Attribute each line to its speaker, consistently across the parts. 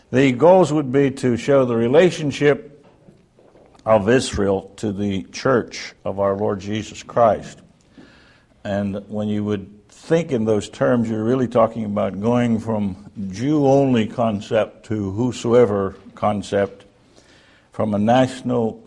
Speaker 1: The goals would be to show the relationship of Israel to the church of our Lord Jesus Christ. And when you would think in those terms, you're really talking about going from Jew-only concept to whosoever concept, from a national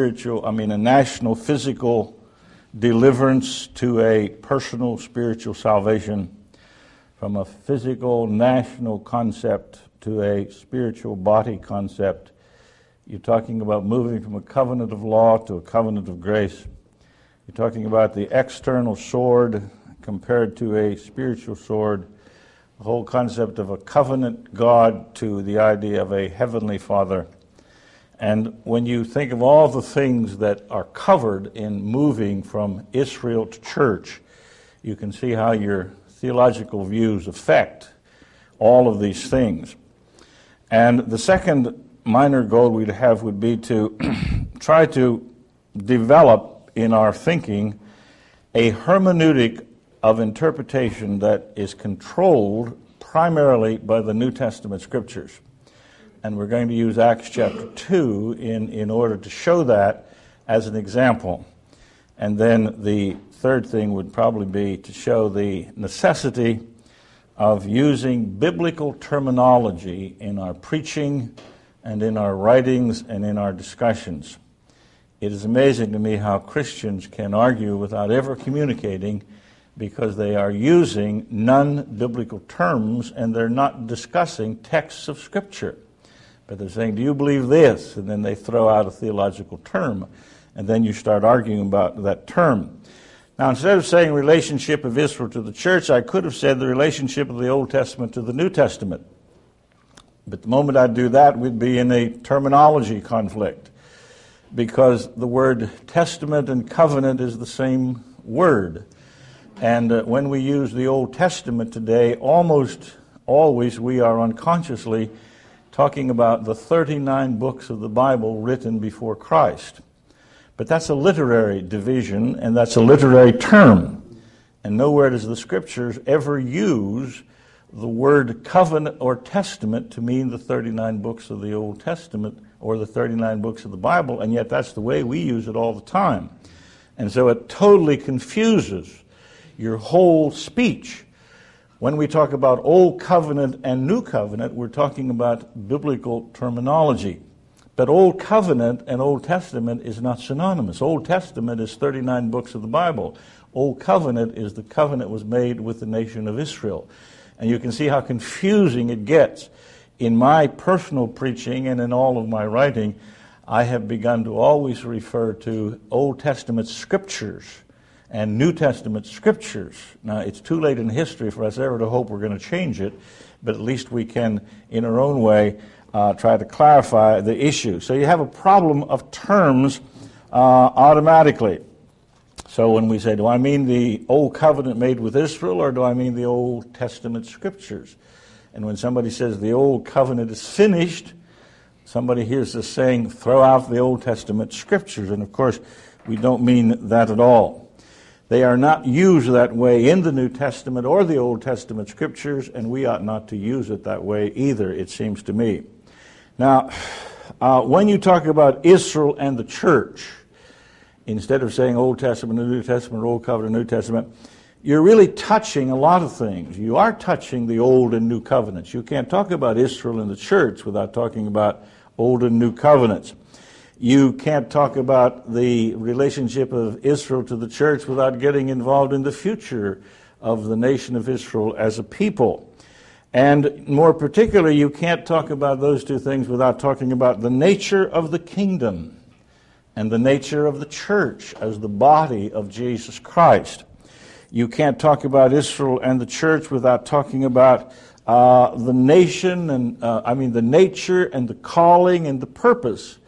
Speaker 1: physical deliverance to a personal spiritual salvation, from a physical national concept to a spiritual body concept. You're talking about moving from a covenant of law to a covenant of grace. You're talking about the external sword compared to a spiritual sword, the whole concept of a covenant God to the idea of a heavenly Father. And when you think of all the things that are covered in moving from Israel to church, you can see how your theological views affect all of these things. And the second minor goal we'd have would be to try to develop in our thinking a hermeneutic of interpretation that is controlled primarily by the New Testament Scriptures. And we're going to use Acts chapter 2 in order to show that as an example. And then the third thing would probably be to show the necessity of using biblical terminology in our preaching and in our writings and in our discussions. It is amazing to me how Christians can argue without ever communicating because they are using non-biblical terms and they're not discussing texts of Scripture. But they're saying, do you believe this? And then they throw out a theological term, and then you start arguing about that term. Now, instead of saying relationship of Israel to the church, I could have said the relationship of the Old Testament to the New Testament. But the moment I do that, we'd be in a terminology conflict, because the word testament and covenant is the same word. And when we use the Old Testament today, almost always we are unconsciously talking about the 39 books of the Bible written before Christ. But that's a literary division, and that's a literary term. And nowhere does the Scriptures ever use the word covenant or testament to mean the 39 books of the Old Testament or the 39 books of the Bible, and yet that's the way we use it all the time. And so it totally confuses your whole speech. When we talk about Old Covenant and New Covenant, we're talking about biblical terminology. But Old Covenant and Old Testament is not synonymous. Old Testament is 39 books of the Bible. Old Covenant is the covenant was made with the nation of Israel. And you can see how confusing it gets. In my personal preaching and in all of my writing, I have begun to always refer to Old Testament scriptures and New Testament scriptures. Now, it's too late in history for us ever to hope we're going to change it, but at least we can, in our own way, try to clarify the issue. So you have a problem of terms automatically. So when we say, do I mean the Old Covenant made with Israel, or do I mean the Old Testament Scriptures? And when somebody says the Old Covenant is finished, somebody hears us saying, throw out the Old Testament Scriptures. And of course, we don't mean that at all. They are not used that way in the New Testament or the Old Testament Scriptures, and we ought not to use it that way either, it seems to me. Now, when you talk about Israel and the church, instead of saying Old Testament and New Testament, Old Covenant and New Testament, you're really touching a lot of things. You are touching the Old and New Covenants. You can't talk about Israel and the church without talking about Old and New Covenants. You can't talk about the relationship of Israel to the church without getting involved in the future of the nation of Israel as a people. And more particularly, you can't talk about those two things without talking about the nature of the kingdom and the nature of the church as the body of Jesus Christ. You can't talk about Israel and the church without talking about the nation and the nature and the calling and the purpose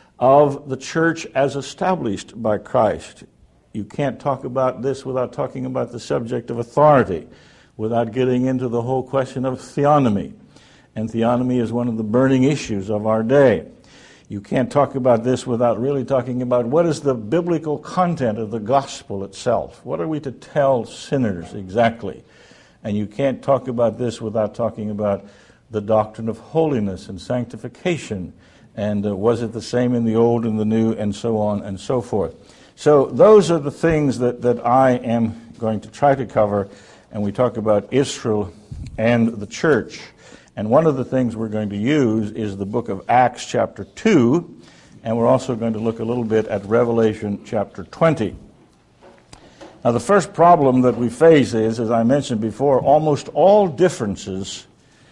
Speaker 1: of the church as established by Christ. You can't talk about this without talking about the subject of authority, without getting into the whole question of theonomy. And theonomy is one of the burning issues of our day. You can't talk about this without really talking about what is the biblical content of the gospel itself. What are we to tell sinners exactly? And you can't talk about this without talking about the doctrine of holiness and sanctification, and was it the same in the Old and the New, and so on and so forth. So those are the things that I am going to try to cover, and we talk about Israel and the church. And one of the things we're going to use is the book of Acts chapter 2, and we're also going to look a little bit at Revelation chapter 20. Now the first problem that we face is, as I mentioned before, almost all differences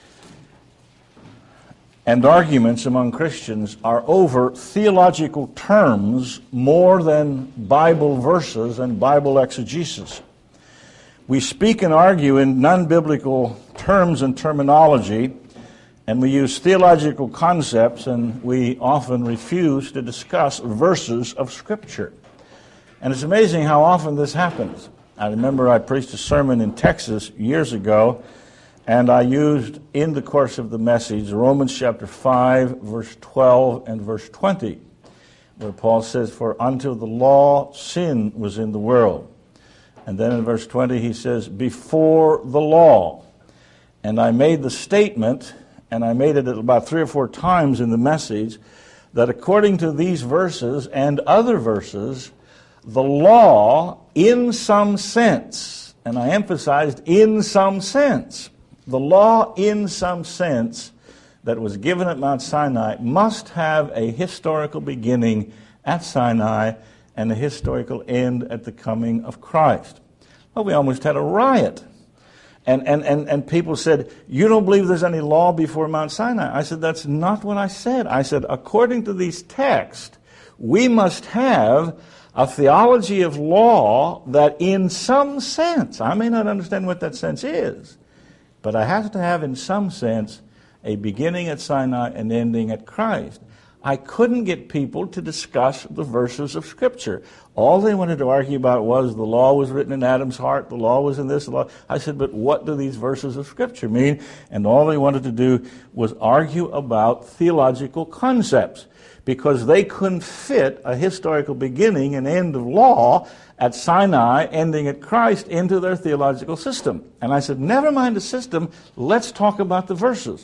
Speaker 1: and arguments among Christians are over theological terms more than Bible verses and Bible exegesis. We speak and argue in non-biblical terms and terminology, and we use theological concepts, and we often refuse to discuss verses of Scripture. And it's amazing how often this happens. I remember I preached a sermon in Texas years ago, and I used in the course of the message Romans chapter 5, verse 12 and verse 20, where Paul says, "For until the law, sin was in the world." And then in verse 20 he says, "Before the law." And I made the statement, and I made it about 3 or 4 times in the message, that according to these verses and other verses, the law, in some sense, and I emphasized in some sense, the law in some sense that was given at Mount Sinai must have a historical beginning at Sinai and a historical end at the coming of Christ. Well, we almost had a riot. And people said, "You don't believe there's any law before Mount Sinai?" I said, "That's not what I said." I said, according to these texts, we must have a theology of law that in some sense, I may not understand what that sense is, but I have to have in some sense a beginning at Sinai and ending at Christ. I couldn't get people to discuss the verses of Scripture. All they wanted to argue about was the law was written in Adam's heart, the law was in this, the law. I said, but what do these verses of Scripture mean? And all they wanted to do was argue about theological concepts, because they couldn't fit a historical beginning and end of law at Sinai, ending at Christ, into their theological system. And I said, never mind the system, let's talk about the verses.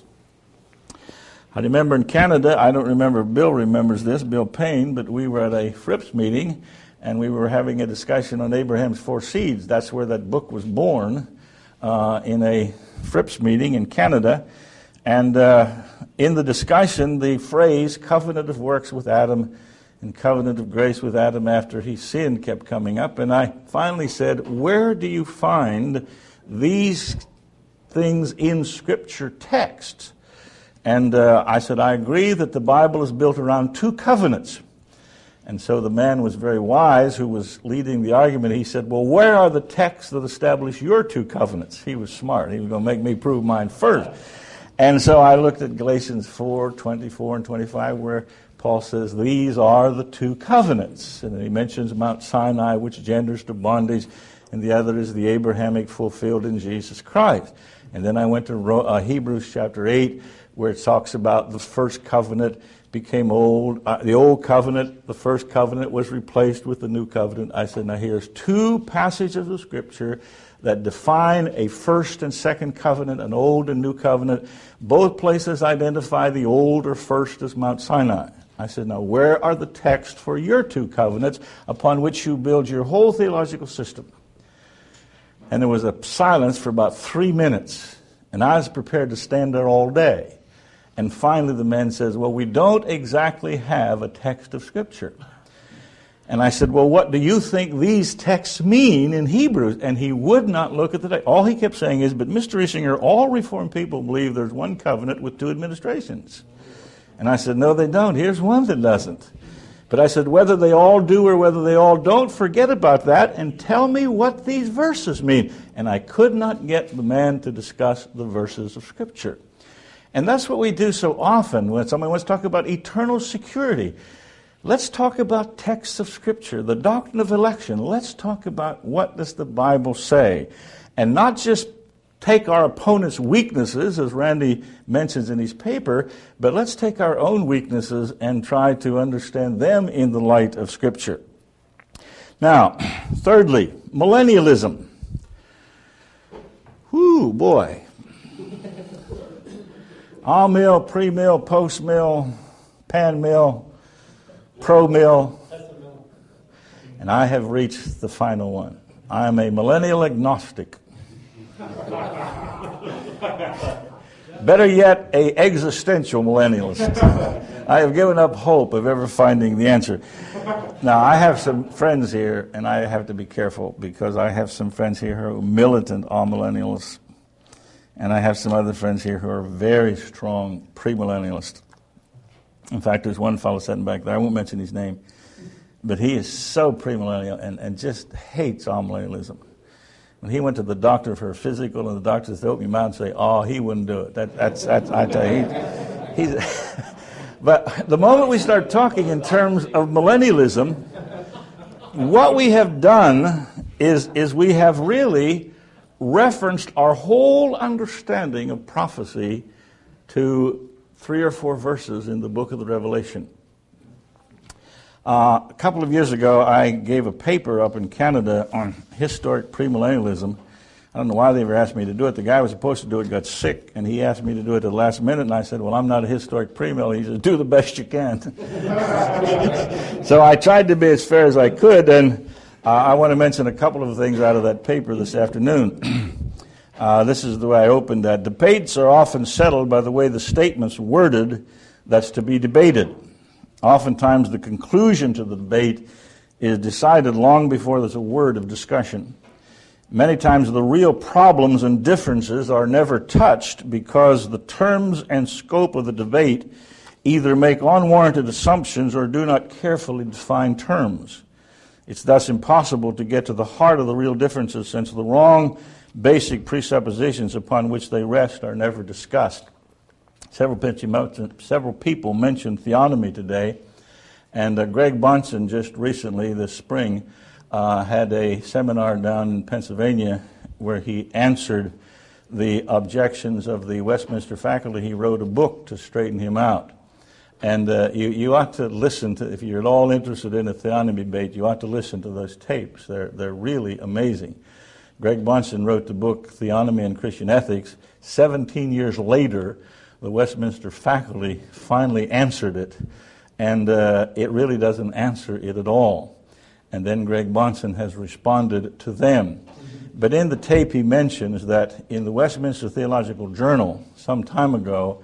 Speaker 1: I remember in Canada, I don't remember if Bill remembers this, Bill Payne, but we were at a Frips meeting, and we were having a discussion on Abraham's 4 seeds. That's where that book was born, in a Frips meeting in Canada. And in the discussion, the phrase covenant of works with Adam and covenant of grace with Adam after he sinned kept coming up. And I finally said, where do you find these things in Scripture texts? And I said, I agree that the Bible is built around 2 covenants. And so the man was very wise who was leading the argument. He said, well, where are the texts that establish your 2 covenants? He was smart. He was going to make me prove mine first. And so I looked at Galatians 4, 24 and 25, where Paul says, these are the 2 covenants. And then he mentions Mount Sinai, which genders to bondage, and the other is the Abrahamic fulfilled in Jesus Christ. And then I went to Hebrews chapter 8, where it talks about the first covenant became old. The old covenant, the first covenant, was replaced with the new covenant. I said, now here's 2 passages of Scripture that define a first and second covenant, an old and new covenant. Both places identify the old or first as Mount Sinai. I said, now where are the texts for your 2 covenants upon which you build your whole theological system? And there was a silence for about 3 minutes. And I was prepared to stand there all day. And finally the man says, well, we don't exactly have a text of Scripture. And I said, well, what do you think these texts mean in Hebrews? And he would not look at the text. All he kept saying is, but Mr. Ischinger, all Reformed people believe there's 1 covenant with 2 administrations. And I said, no, they don't. Here's one that doesn't. But I said, whether they all do or whether they all don't, forget about that and tell me what these verses mean. And I could not get the man to discuss the verses of Scripture. And that's what we do so often when somebody wants to talk about eternal security. Let's talk about texts of Scripture, the doctrine of election. Let's talk about what does the Bible say. And not just take our opponent's weaknesses, as Randy mentions in his paper, but let's take our own weaknesses and try to understand them in the light of Scripture. Now, thirdly, millennialism. Whoo, boy. All-mill, pre-mill, post-mill, pan-mill, pro-mill, and I have reached the final one. I am a millennial agnostic. Better yet, a existential millennialist. I have given up hope of ever finding the answer. Now, I have some friends here, and I have to be careful because I have some friends here who are militant all-millennialists, and I have some other friends here who are very strong premillennialists. In fact, there's one fellow sitting back there, I won't mention his name, but he is so premillennial and just hates all-millennialism. When he went to the doctor for a physical, and the doctor said, open your mouth and say, oh, he wouldn't do it. That's I tell you, he's but the moment we start talking in terms of millennialism, what we have done is we have really referenced our whole understanding of prophecy to 3 or 4 verses in the book of the Revelation. A couple of years ago, I gave a paper up in Canada on historic premillennialism. I don't know why they ever asked me to do it. The guy who was supposed to do it got sick, and he asked me to do it at the last minute, and I said, well, I'm not a historic premill. He said, do the best you can. So I tried to be as fair as I could, and I want to mention a couple of things out of that paper this afternoon. This is the way I opened that. Debates are often settled by the way the statement's worded that's to be debated. Oftentimes the conclusion to the debate is decided long before there's a word of discussion. Many times the real problems and differences are never touched because the terms and scope of the debate either make unwarranted assumptions or do not carefully define terms. It's thus impossible to get to the heart of the real differences since the wrong basic presuppositions upon which they rest are never discussed. Several people mentioned theonomy today, and Greg Bonson just recently, this spring, had a seminar down in Pennsylvania where he answered the objections of the Westminster faculty. He wrote a book to straighten him out. And you ought to listen to, if you're at all interested in a theonomy debate, you ought to listen to those tapes. They're really amazing. Greg Bonson wrote the book Theonomy and Christian Ethics. 17 years later, the Westminster faculty finally answered it, and it really doesn't answer it at all. And then Greg Bonson has responded to them. But in the tape he mentions that in the Westminster Theological Journal some time ago,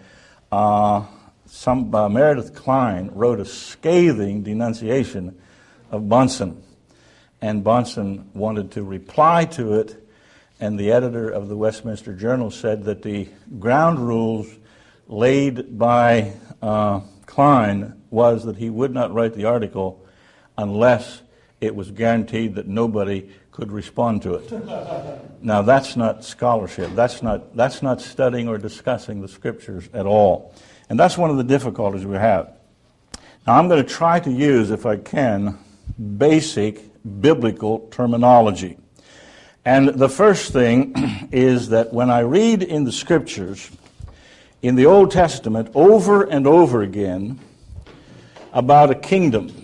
Speaker 1: Meredith Kline wrote a scathing denunciation of Bonson. And Bonson wanted to reply to it, and the editor of the Westminster Journal said that the ground rules laid by Kline was that he would not write the article unless it was guaranteed that nobody could respond to it. Now that's not scholarship. That's not studying or discussing the scriptures at all. And that's one of the difficulties we have. Now I'm going to try to use, if I can, basic biblical terminology. And the first thing is that when I read in the scriptures, in the Old Testament, over and over again, about a kingdom,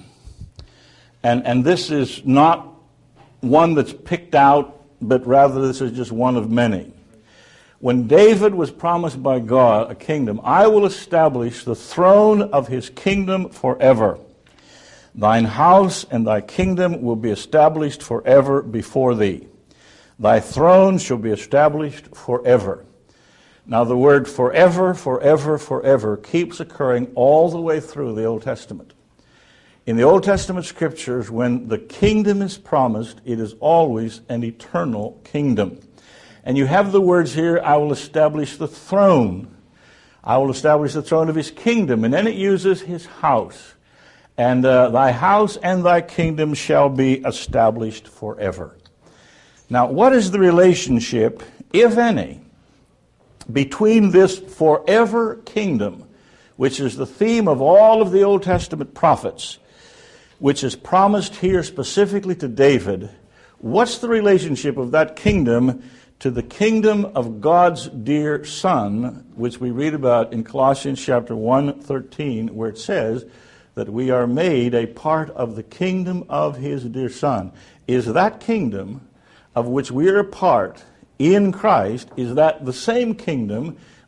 Speaker 1: and this is not one that's picked out, but rather this is just one of many. When David was promised by God a kingdom, I will establish the throne of his kingdom forever. Thine house and thy kingdom will be established forever before thee. Thy throne shall be established forever. Now the word forever, forever, forever keeps occurring all the way through the Old Testament. In the Old Testament scriptures, when the kingdom is promised, it is always an eternal kingdom. And you have the words here, I will establish the throne. I will establish the throne of his kingdom. And then it uses his house. And thy house and thy kingdom shall be established forever. Now, what is the relationship, if any, between this forever kingdom, which is the theme of all of the Old Testament prophets, which is promised here specifically to David? What's the relationship of that kingdom to the kingdom of God's dear Son, which we read about in Colossians chapter 1:13, where it says that we are made a part of the kingdom of his dear Son? Is that kingdom of which we are a part in Christ, is that the same kingdom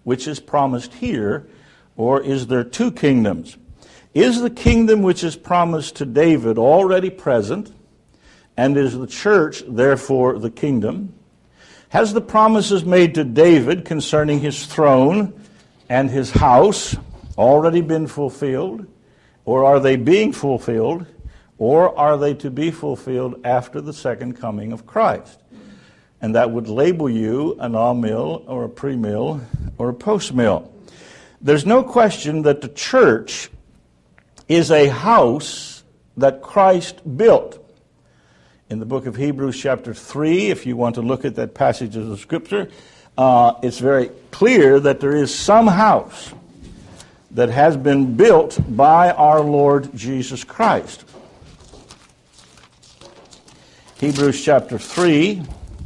Speaker 1: which is promised here, or is there two kingdoms? Is the kingdom which is promised to David already present, and is the church therefore the kingdom? Has the promises made to David concerning his throne and his house already been fulfilled, or are they being fulfilled, or are they to be fulfilled after the second coming of Christ? And that would label you an amill or a premill or a postmill. There's no question that the church is a house that Christ built. In the book of Hebrews chapter 3, if you want to look at that passage of the Scripture, it's very clear that there is some house that has been built by our Lord Jesus Christ. Hebrews chapter 3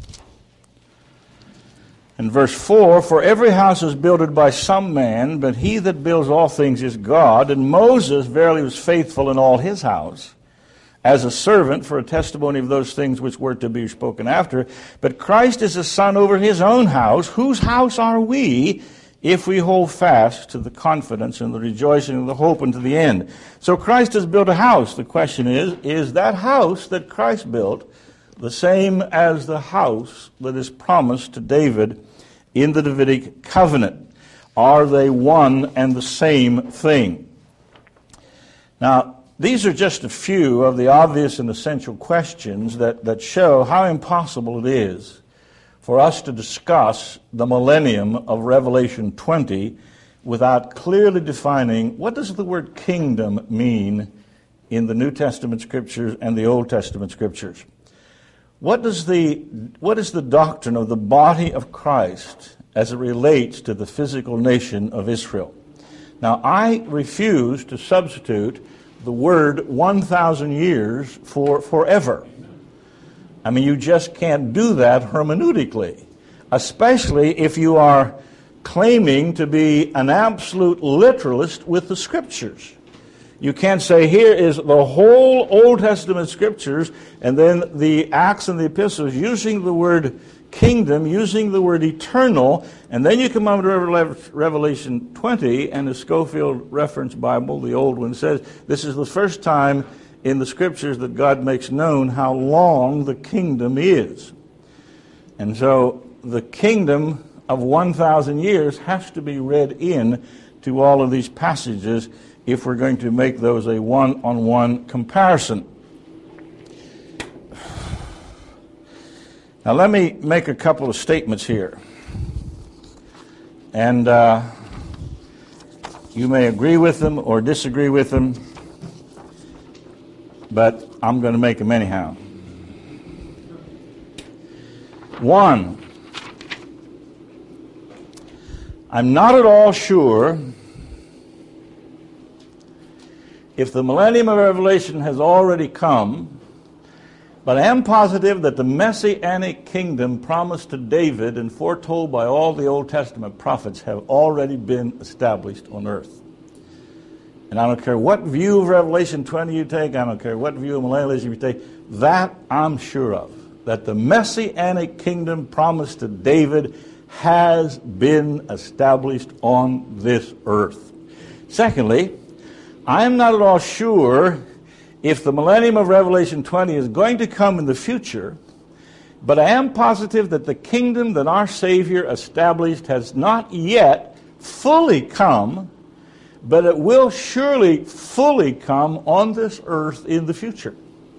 Speaker 1: and verse 4, "For every house is builded by some man, but he that builds all things is God. And Moses verily was faithful in all his house, as a servant for a testimony of those things which were to be spoken after. But Christ is a son over his own house. Whose house are we, if we hold fast to the confidence and the rejoicing and the hope unto the end?" So Christ has built a house. The question is that house that Christ built the same as the house that is promised to David in the Davidic covenant? Are they one and the same thing? Now, these are just a few of the obvious and essential questions that show how impossible it is for us to discuss the millennium of Revelation 20 without clearly defining what does the word kingdom mean in the New Testament Scriptures and the Old Testament Scriptures. What is the doctrine of the body of Christ as it relates to the physical nation of Israel? Now, I refuse to substitute the word 1,000 years for forever. I mean, you just can't do that hermeneutically, especially if you are claiming to be an absolute literalist with the Scriptures. You can't say here is the whole Old Testament Scriptures and then the Acts and the Epistles using the word kingdom, using the word eternal, and then you come up to Revelation 20 and the Scofield Reference Bible, the old one, says this is the first time in the Scriptures that God makes known how long the kingdom is. And so the kingdom of 1,000 years has to be read in to all of these passages if we're going to make those a one-on-one comparison. Now let me make a couple of statements here. And you may agree with them or disagree with them, but I'm going to make them anyhow. One, I'm not at all sure if the millennium of Revelation has already come, but I am positive that the Messianic kingdom promised to David and foretold by all the Old Testament prophets have already been established on earth. And I don't care what view of Revelation 20 you take, I don't care what view of millennialism you take, that I'm sure of, that the Messianic kingdom promised to David has been established on this earth. Secondly, I am not at all sure if the millennium of Revelation 20 is going to come in the future, but I am positive that the kingdom that our Savior established has not yet fully come, but it will surely fully come on this earth in the future.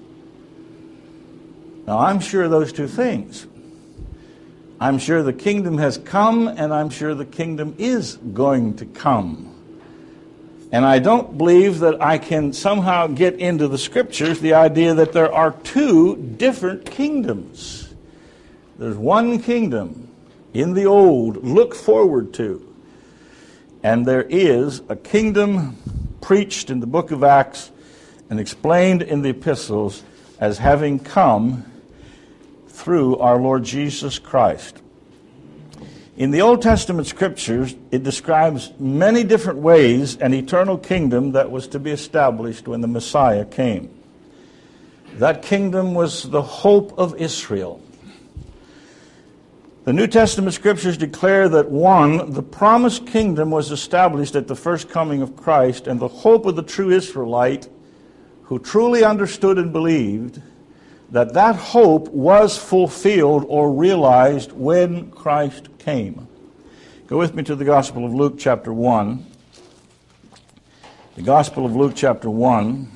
Speaker 1: Now, I'm sure of those two things. I'm sure the kingdom has come, and I'm sure the kingdom is going to come. And I don't believe that I can somehow get into the Scriptures the idea that there are two different kingdoms. There's one kingdom in the old, look forward to. And there is a kingdom preached in the book of Acts and explained in the epistles as having come through our Lord Jesus Christ. In the Old Testament Scriptures, it describes many different ways an eternal kingdom that was to be established when the Messiah came. That kingdom was the hope of Israel. The New Testament scriptures declare that, one, the promised kingdom was established at the first coming of Christ, and the hope of the true Israelite who truly understood and believed that that hope was fulfilled or realized when Christ came. Go with me to the Gospel of Luke chapter 1. The Gospel of Luke chapter 1.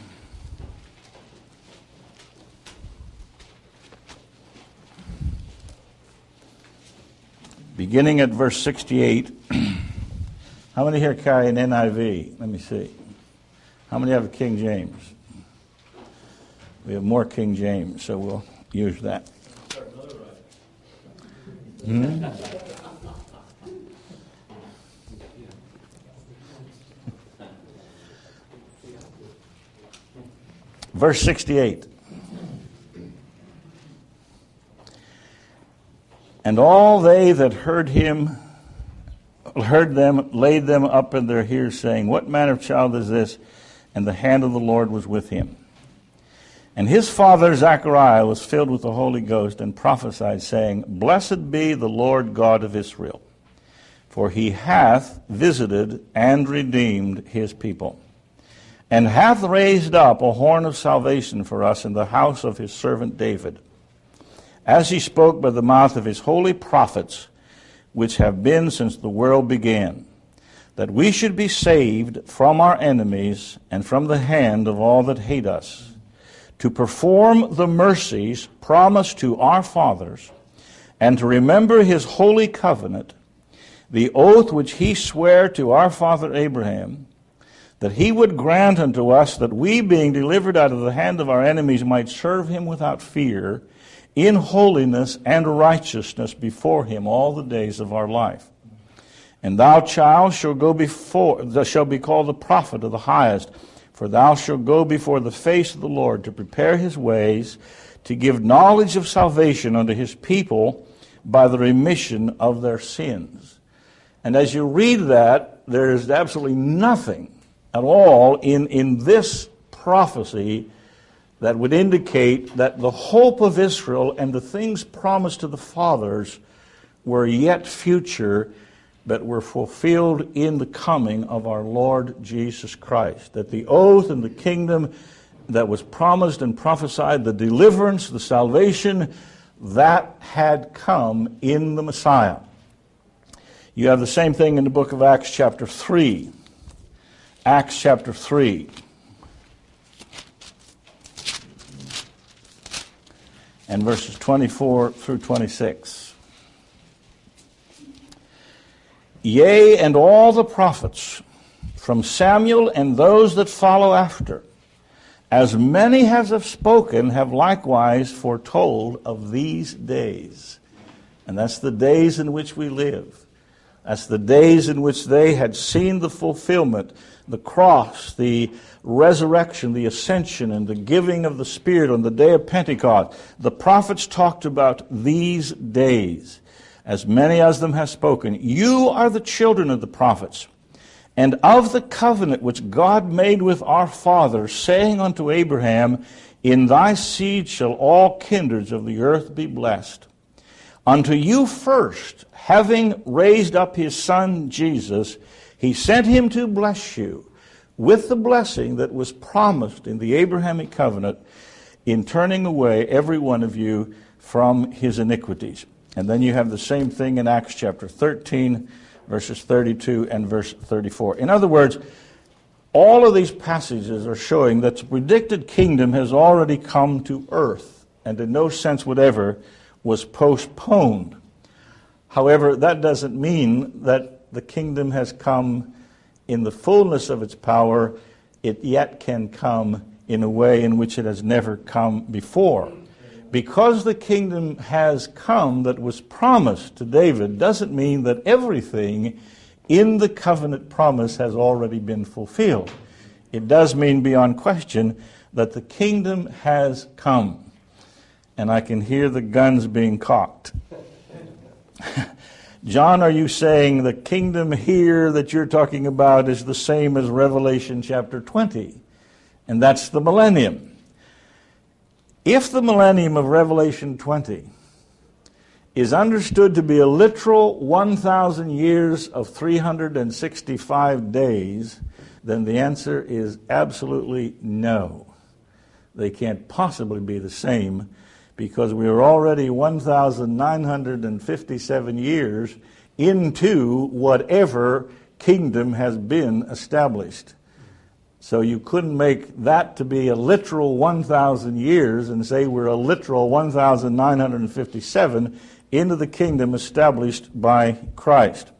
Speaker 1: Beginning at verse 68. How many here carry an NIV? Let me see. How many have a King James? We have more King James, so we'll use that. Verse 68. And all they that heard them, laid them up in their ears, saying, What manner of child is this? And the hand of the Lord was with him. And his father Zechariah was filled with the Holy Ghost, and prophesied, saying, Blessed be the Lord God of Israel, for he hath visited and redeemed his people, and hath raised up a horn of salvation for us in the house of his servant David, as he spoke by the mouth of his holy prophets, which have been since the world began, that we should be saved from our enemies and from the hand of all that hate us, to perform the mercies promised to our fathers, and to remember his holy covenant, the oath which he sware to our father Abraham, that he would grant unto us that we, being delivered out of the hand of our enemies, might serve him without fear, in holiness and righteousness before him all the days of our life. And thou, child, shalt be called the prophet of the highest, for thou shalt go before the face of the Lord to prepare his ways, to give knowledge of salvation unto his people by the remission of their sins. And as you read that, there is absolutely nothing at all in this prophecy that would indicate that the hope of Israel and the things promised to the fathers were yet future, but were fulfilled in the coming of our Lord Jesus Christ. That the oath and the kingdom that was promised and prophesied, the deliverance, the salvation, that had come in the Messiah. You have the same thing in the book of Acts chapter 3. Acts chapter 3. And verses 24 through 26. Yea, and all the prophets, from Samuel and those that follow after, as many as have spoken, have likewise foretold of these days. And that's the days in which we live. That's the days in which they had seen the fulfillment, the cross, the resurrection, the ascension, and the giving of the Spirit on the day of Pentecost. The prophets talked about these days. As many as them have spoken. You are the children of the prophets, and of the covenant which God made with our fathers, saying unto Abraham, In thy seed shall all kindreds of the earth be blessed. Unto you first, having raised up his Son Jesus, he sent him to bless you with the blessing that was promised in the Abrahamic covenant, in turning away every one of you from his iniquities. And then you have the same thing in Acts chapter 13, verses 32 and verse 34. In other words, all of these passages are showing that the predicted kingdom has already come to earth, and in no sense whatever was postponed. However, that doesn't mean that the kingdom has come in the fullness of its power. It yet can come in a way in which it has never come before. Because the kingdom has come that was promised to David doesn't mean that everything in the covenant promise has already been fulfilled. It does mean beyond question that the kingdom has come. And I can hear the guns being cocked. John, are you saying the kingdom here that you're talking about is the same as Revelation chapter 20? And that's the millennium. If the millennium of Revelation 20 is understood to be a literal 1,000 years of 365 days, then the answer is absolutely no. They can't possibly be the same, because we are already 1,957 years into whatever kingdom has been established. So you couldn't make that to be a literal 1,000 years and say we're a literal 1,957 into the kingdom established by Christ.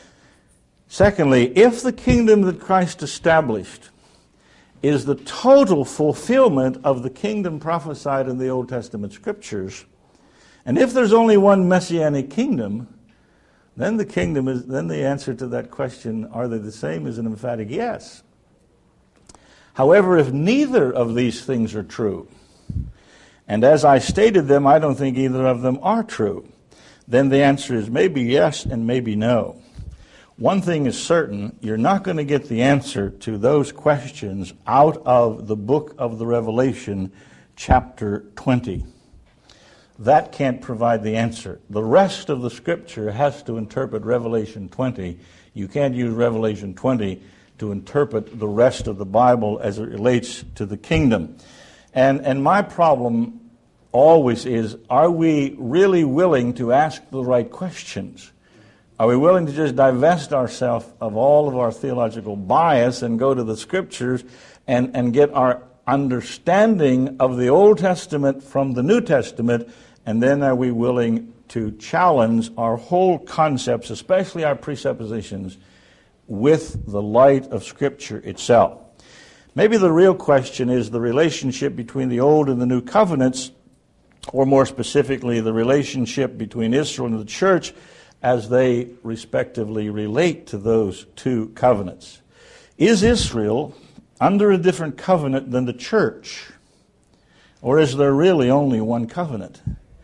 Speaker 1: Secondly, if the kingdom that Christ established is the total fulfillment of the kingdom prophesied in the Old Testament Scriptures, and if there's only one messianic kingdom, then the answer to that question, are they the same, is an emphatic yes. However, if neither of these things are true, and as I stated them, I don't think either of them are true, then the answer is maybe yes and maybe no. One thing is certain, you're not going to get the answer to those questions out of the book of the Revelation, chapter 20. That can't provide the answer. The rest of the Scripture has to interpret Revelation 20. You can't use Revelation 20 to interpret the rest of the Bible as it relates to the kingdom. And my problem always is, are we really willing to ask the right questions? Are we willing to just divest ourselves of all of our theological bias and go to the Scriptures and get our understanding of the Old Testament from the New Testament, and then are we willing to challenge our whole concepts, especially our presuppositions, with the light of Scripture itself? Maybe the real question is the relationship between the Old and the New Covenants, or more specifically, the relationship between Israel and the church as they respectively relate to those two covenants. Is Israel under a different covenant than the church? Or is there really only one covenant?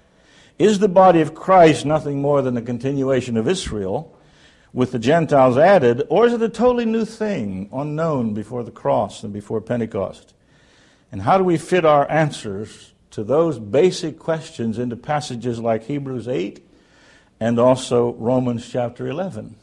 Speaker 1: Is the body of Christ nothing more than a continuation of Israel, with the Gentiles added, or is it a totally new thing, unknown before the cross and before Pentecost? And how do we fit our answers to those basic questions into passages like Hebrews 8 and also Romans chapter 11?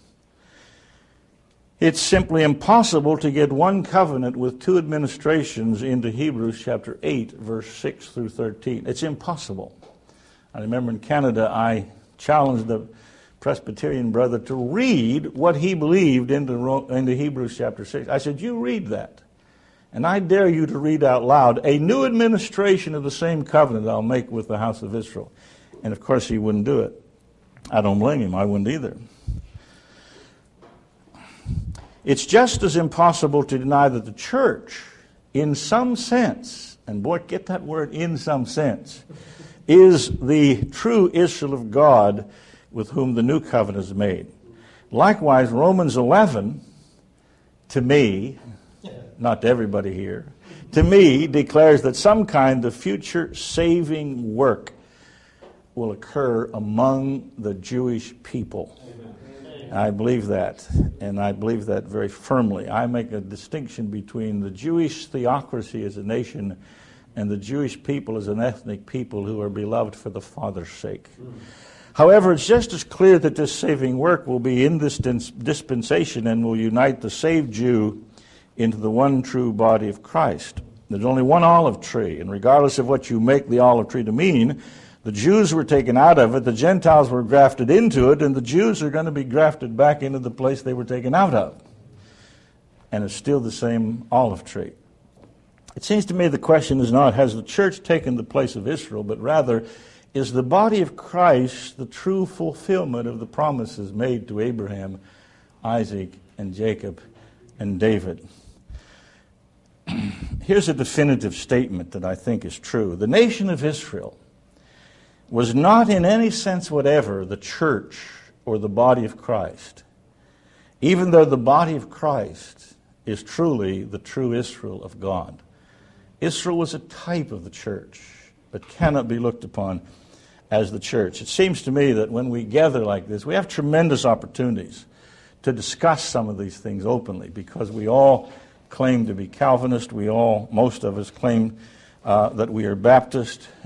Speaker 1: It's simply impossible to get one covenant with two administrations into Hebrews chapter 8, verse 6 through 13. It's impossible. I remember in Canada, I challenged the Presbyterian brother to read what he believed into Hebrews chapter 6. I said, you read that. And I dare you to read out loud, a new administration of the same covenant I'll make with the house of Israel. And of course he wouldn't do it. I don't blame him. I wouldn't either. It's just as impossible to deny that the church, in some sense, and boy, get that word, in some sense, is the true Israel of God with whom the new covenant is made. Likewise, Romans 11, to me, not to everybody here, to me declares that some kind of future saving work will occur among the Jewish people. I believe that, and I believe that very firmly. I make a distinction between the Jewish theocracy as a nation and the Jewish people as an ethnic people who are beloved for the Father's sake. However, it's just as clear that this saving work will be in this dispensation and will unite the saved Jew into the one true body of Christ. There's only one olive tree, and regardless of what you make the olive tree to mean, the Jews were taken out of it, the Gentiles were grafted into it, and the Jews are going to be grafted back into the place they were taken out of. And it's still the same olive tree. It seems to me the question is not, has the church taken the place of Israel, but rather, is the body of Christ the true fulfillment of the promises made to Abraham, Isaac, and Jacob, and David? Here's a definitive statement that I think is true. The nation of Israel was not in any sense whatever the church or the body of Christ, even though the body of Christ is truly the true Israel of God. Israel was a type of the church, but cannot be looked upon as the church. It seems to me that when we gather like this, we have tremendous opportunities to discuss some of these things openly, because we all claim to be Calvinist. Most of us claim that we are Baptist,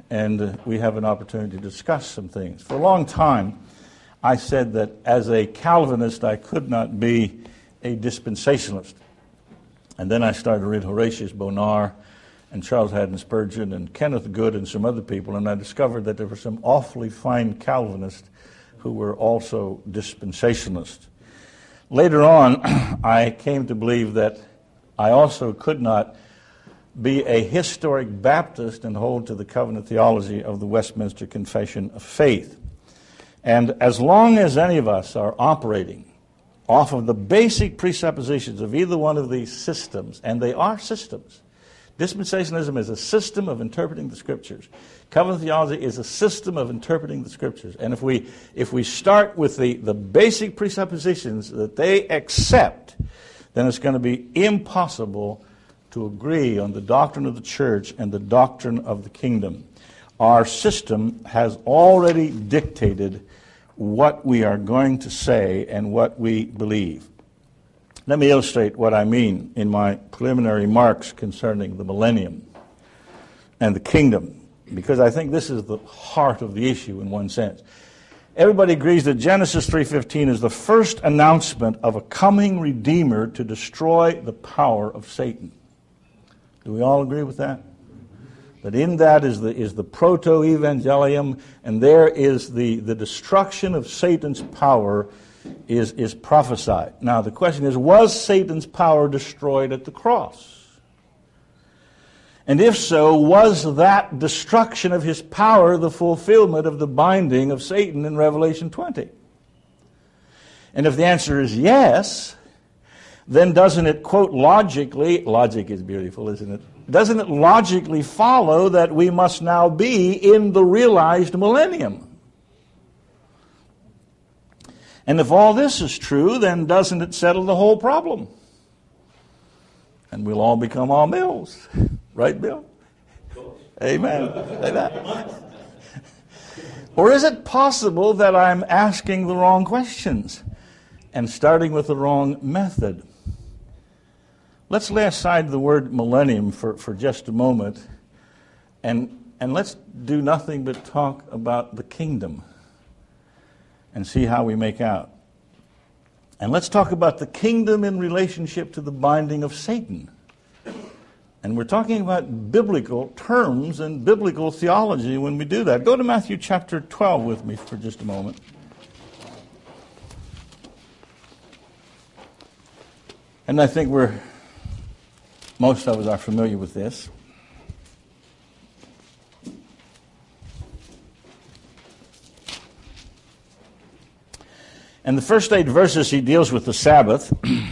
Speaker 1: and we have an opportunity to discuss some things. For a long time, I said that as a Calvinist, I could not be a dispensationalist. And then I started to read Horatius Bonar and Charles Haddon Spurgeon and Kenneth Good and some other people, and I discovered that there were some awfully fine Calvinists who were also dispensationalists. Later on, I came to believe that I also could not be a historic Baptist and hold to the covenant theology of the Westminster Confession of Faith. And as long as any of us are operating off of the basic presuppositions of either one of these systems, and they are systems. Dispensationalism is a system of interpreting the Scriptures. Covenant theology is a system of interpreting the Scriptures. And if we start with the basic presuppositions that they accept, then it's going to be impossible to agree on the doctrine of the church and the doctrine of the kingdom. Our system has already dictated what we are going to say and what we believe. Let me illustrate what I mean in my preliminary remarks concerning the millennium and the kingdom, because I think this is the heart of the issue in one sense. Everybody agrees that Genesis 3:15 is the first announcement of a coming Redeemer to destroy the power of Satan. Do we all agree with that? That in that is the proto-evangelium, and there is the destruction of Satan's power is prophesied. Now the question is, was Satan's power destroyed at the cross? And if so, was that destruction of his power the fulfillment of the binding of Satan in Revelation 20? And if the answer is yes, then doesn't it, quote, logically, logic is beautiful, isn't it? Doesn't it logically follow that we must now be in the realized millennium? And if all this is true, then doesn't it settle the whole problem? And we'll all become all mills. Right, Bill? Amen. Amen. Or is it possible that I'm asking the wrong questions and starting with the wrong method? Let's lay aside the word millennium for just a moment, and let's do nothing but talk about the kingdom and see how we make out. And let's talk about the kingdom in relationship to the binding of Satan. And we're talking about biblical terms and biblical theology when we do that. Go to Matthew chapter 12 with me for just a moment. And I think most of us are familiar with this. And the first 8 verses, he deals with the Sabbath.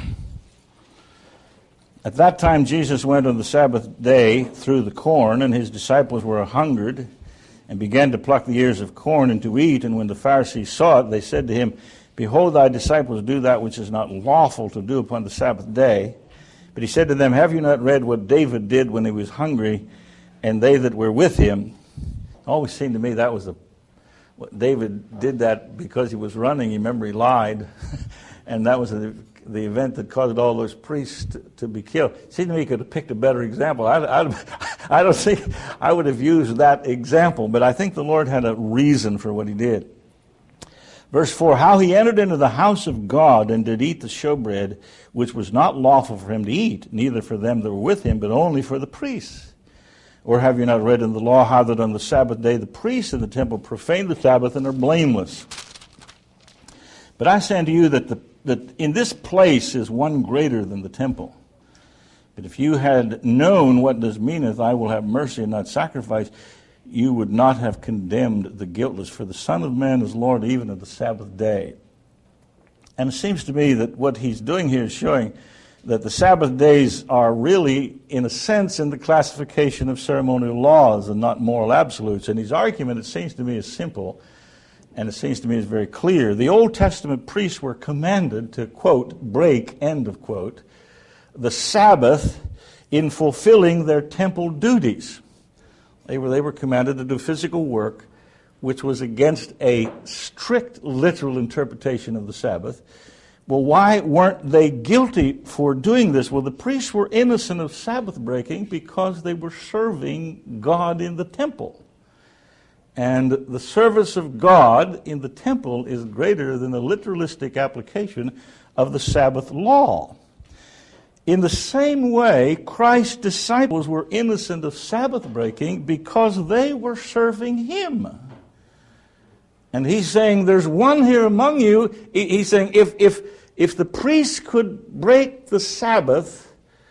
Speaker 1: At that time, Jesus went on the Sabbath day through the corn, and his disciples were hungered, and began to pluck the ears of corn and to eat. And when the Pharisees saw it, they said to him, "Behold, thy disciples do that which is not lawful to do upon the Sabbath day." But he said to them, "Have you not read what David did when he was hungry, and they that were with him?" It always seemed to me that was David did that because he was running. You remember he lied, and that was the event that caused all those priests to be killed. It seemed to me he could have picked a better example. I don't think I would have used that example, but I think the Lord had a reason for what he did. Verse 4, how he entered into the house of God and did eat the showbread, which was not lawful for him to eat, neither for them that were with him, but only for the priests. Or have you not read in the law how that on the Sabbath day the priests in the temple profane the Sabbath and are blameless? But I say unto you that in this place is one greater than the temple. But if you had known what this meaneth, I will have mercy and not sacrifice, you would not have condemned the guiltless, for the Son of Man is Lord even of the Sabbath day. And it seems to me that what he's doing here is showing that the Sabbath days are really, in a sense, in the classification of ceremonial laws and not moral absolutes. And his argument, it seems to me, is simple, and it seems to me is very clear. The Old Testament priests were commanded to, quote, break, end of quote, the Sabbath in fulfilling their temple duties. They were commanded to do physical work, which was against a strict literal interpretation of the Sabbath. Well, why weren't they guilty for doing this? Well, the priests were innocent of Sabbath breaking because they were serving God in the temple. And the service of God in the temple is greater than the literalistic application of the Sabbath law. In the same way, Christ's disciples were innocent of Sabbath breaking because they were serving Him. And He's saying, there's one here among you. He's saying, if the priests could break the Sabbath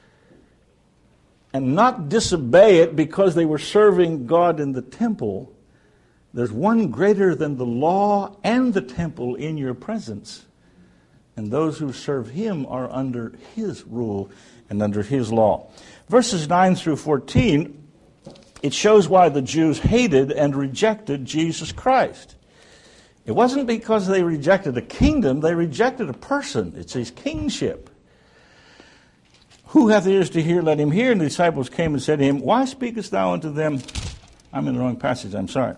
Speaker 1: and not disobey it because they were serving God in the temple, there's one greater than the law and the temple in your presence. And those who serve Him are under His rule and under His law. Verses 9 through 14, it shows why the Jews hated and rejected Jesus Christ. It wasn't because they rejected a kingdom, they rejected a person. It's His kingship. Who hath ears to hear, let him hear. And the disciples came and said to Him, Why speakest thou unto them? I'm in the wrong passage, I'm sorry.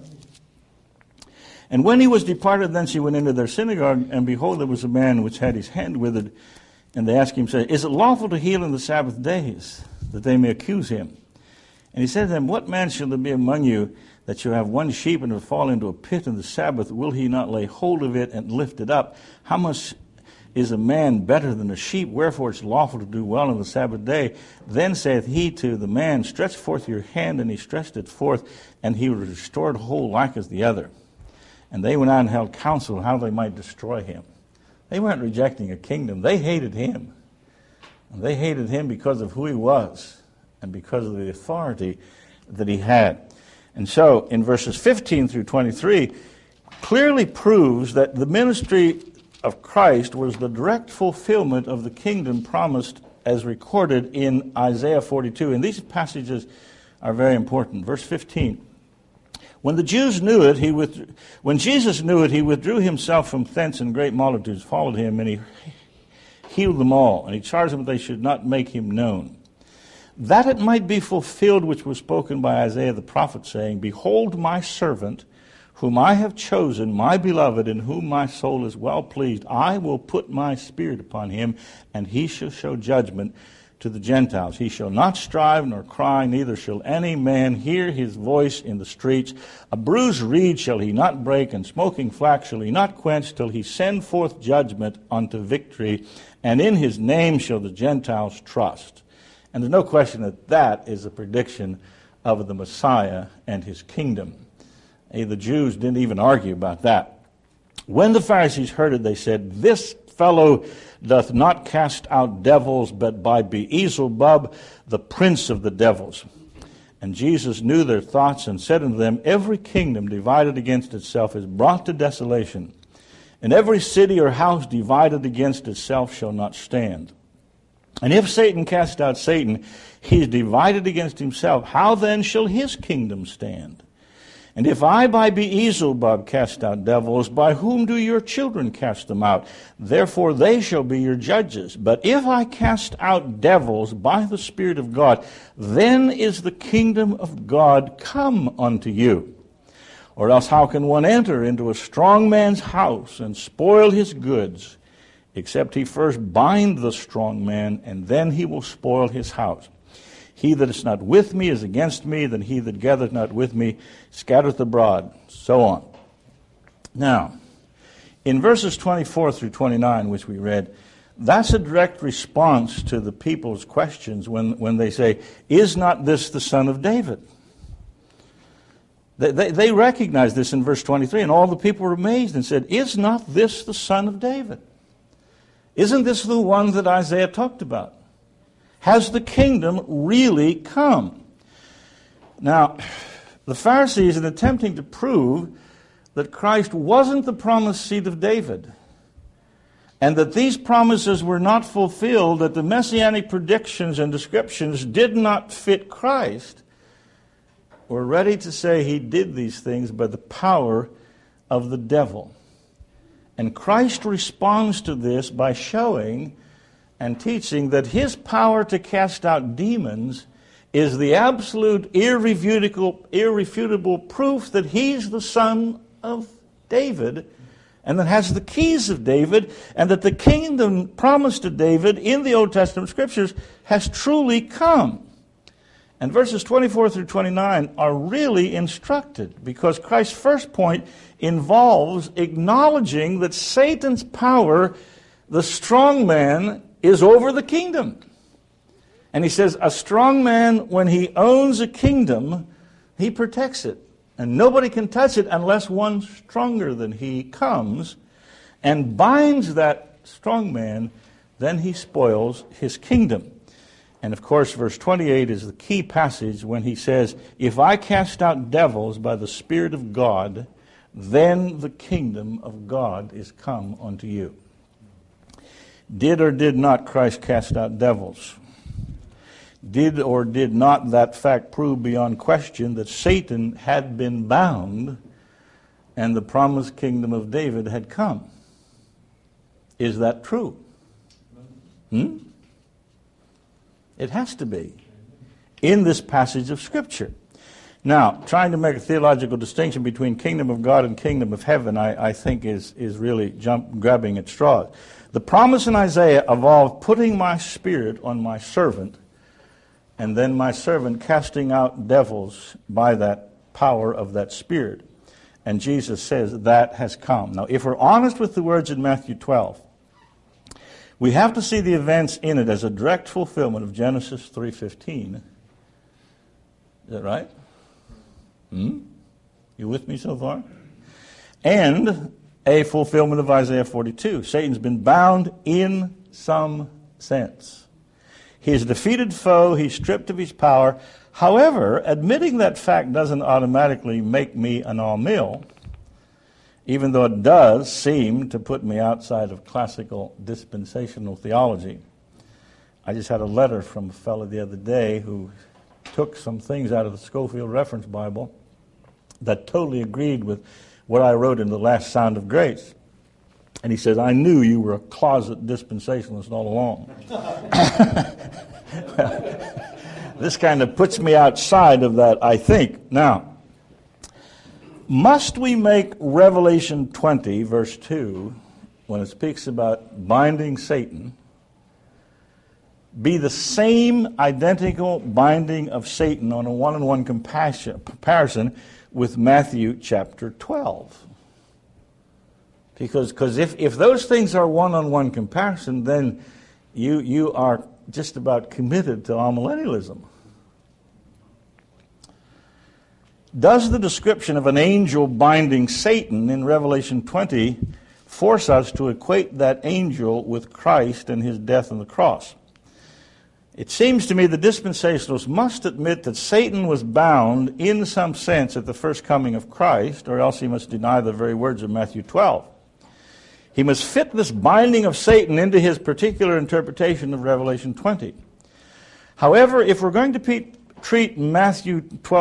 Speaker 1: And when He was departed thence, He went into their synagogue, and behold, there was a man which had his hand withered. And they asked Him, saying, Is it lawful to heal in the Sabbath days, that they may accuse Him? And He said to them, What man shall there be among you, that shall have one sheep, and will fall into a pit in the Sabbath? Will he not lay hold of it and lift it up? How much is a man better than a sheep? Wherefore it's lawful to do well in the Sabbath day. Then saith He to the man, Stretch forth your hand. And he stretched it forth, and he was restored whole like as the other. And they went out and held counsel how they might destroy Him. They weren't rejecting a kingdom. They hated Him. And they hated Him because of who He was and because of the authority that He had. And so, in verses 15 through 23, clearly proves that the ministry of Christ was the direct fulfillment of the kingdom promised as recorded in Isaiah 42. And these passages are very important. Verse 15. When Jesus knew it, he withdrew Himself from thence, and great multitudes followed Him, and He healed them all. And He charged them that they should not make Him known, that it might be fulfilled which was spoken by Isaiah the prophet, saying, Behold my servant, whom I have chosen, my beloved, in whom my soul is well pleased. I will put my spirit upon him, and he shall show judgment to the Gentiles. He shall not strive nor cry, neither shall any man hear his voice in the streets. A bruised reed shall he not break, and smoking flax shall he not quench, till he send forth judgment unto victory. And in his name shall the Gentiles trust. And there's no question that that is a prediction of the Messiah and His kingdom. The Jews didn't even argue about that. When the Pharisees heard it, they said, This fellow doth not cast out devils, but by Beelzebub, the prince of the devils. And Jesus knew their thoughts, and said unto them, Every kingdom divided against itself is brought to desolation, and every city or house divided against itself shall not stand. And if Satan cast out Satan, he is divided against himself. How then shall his kingdom stand? And if I by Beelzebub cast out devils, by whom do your children cast them out? Therefore they shall be your judges. But if I cast out devils by the Spirit of God, then is the kingdom of God come unto you. Or else how can one enter into a strong man's house and spoil his goods, except he first bind the strong man, and then he will spoil his house? He that is not with me is against me, then he that gathereth not with me scattereth abroad. So on. Now, in verses 24 through 29, which we read, that's a direct response to the people's questions when they say, Is not this the son of David? They recognize this in verse 23, and all the people were amazed and said, Is not this the son of David? Isn't this the one that Isaiah talked about? Has the kingdom really come? Now, the Pharisees, in attempting to prove that Christ wasn't the promised seed of David, and that these promises were not fulfilled, that the messianic predictions and descriptions did not fit Christ, were ready to say he did these things by the power of the devil. And Christ responds to this by showing and teaching that his power to cast out demons is the absolute irrefutable proof that he's the son of David, and that has the keys of David, and that the kingdom promised to David in the Old Testament scriptures has truly come. And verses 24 through 29 are really instructed, because Christ's first point involves acknowledging that Satan's power, the strong man, is over the kingdom. And he says, a strong man, when he owns a kingdom, he protects it. And nobody can touch it unless one stronger than he comes and binds that strong man, then he spoils his kingdom. And of course, verse 28 is the key passage when he says, if I cast out devils by the Spirit of God, then the kingdom of God is come unto you. Did or did not Christ cast out devils? Did or did not that fact prove beyond question that Satan had been bound and the promised kingdom of David had come? Is that true? It has to be in this passage of Scripture. Now, trying to make a theological distinction between kingdom of God and kingdom of heaven, I think is really grabbing at straws. The promise in Isaiah involved putting my spirit on my servant, and then my servant casting out devils by that power of that spirit. And Jesus says that has come. Now, if we're honest with the words in Matthew 12, we have to see the events in it as a direct fulfillment of Genesis 3:15. Is that right? You with me so far? And a fulfillment of Isaiah 42. Satan's been bound in some sense. His defeated foe, he's stripped of his power. However, admitting that fact doesn't automatically make me an all-mill, even though it does seem to put me outside of classical dispensational theology. I just had a letter from a fellow the other day who took some things out of the Scofield Reference Bible that totally agreed with what I wrote in The Last Sound of Grace. And he says, I knew you were a closet dispensationalist all along. This kind of puts me outside of that, I think. Now, must we make Revelation 20, verse 2, when it speaks about binding Satan, be the same identical binding of Satan on a one-on-one comparison with Matthew chapter 12? Because if those things are one-on-one comparison, then you are just about committed to amillennialism. Does the description of an angel binding Satan in Revelation 20 force us to equate that angel with Christ and his death on the cross? It seems to me the dispensationalists must admit that Satan was bound in some sense at the first coming of Christ, or else he must deny the very words of Matthew 12. He must fit this binding of Satan into his particular interpretation of Revelation 20. However, if we're going to treat Matthew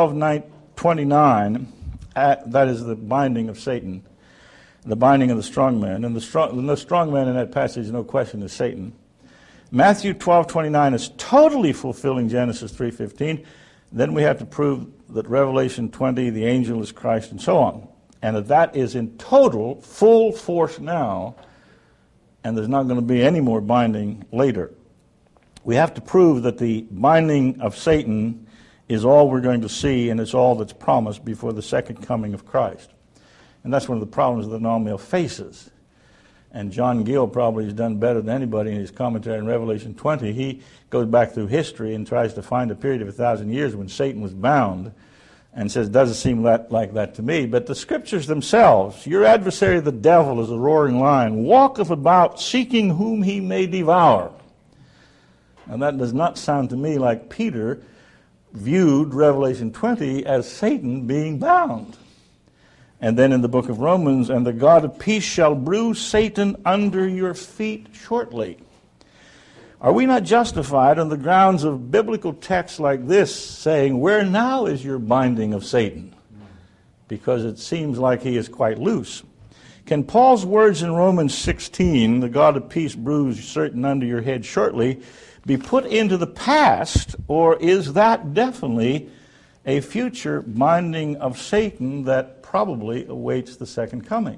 Speaker 1: 12:29, that is the binding of Satan, the binding of the strong man, and the strong man in that passage, no question, is Satan. Matthew 12:29 is totally fulfilling Genesis 3:15. Then we have to prove that Revelation 20, the angel is Christ, and so on. And that is in total, full force now, and there's not going to be any more binding later. We have to prove that the binding of Satan is all we're going to see, and it's all that's promised before the second coming of Christ. And that's one of the problems that Nahmiel faces. And John Gill probably has done better than anybody in his commentary on Revelation 20. He goes back through history and tries to find a period of 1,000 years when Satan was bound, and says, doesn't seem like that to me. But the Scriptures themselves, your adversary the devil is a roaring lion, walketh about seeking whom he may devour. And that does not sound to me like Peter viewed Revelation 20 as Satan being bound. And then in the book of Romans, and the God of peace shall bruise Satan under your feet shortly. Are we not justified on the grounds of biblical texts like this, saying, where now is your binding of Satan? Because it seems like he is quite loose. Can Paul's words in Romans 16, the God of peace bruise Satan under your head shortly, be put into the past, or is that definitely a future binding of Satan that probably awaits the second coming?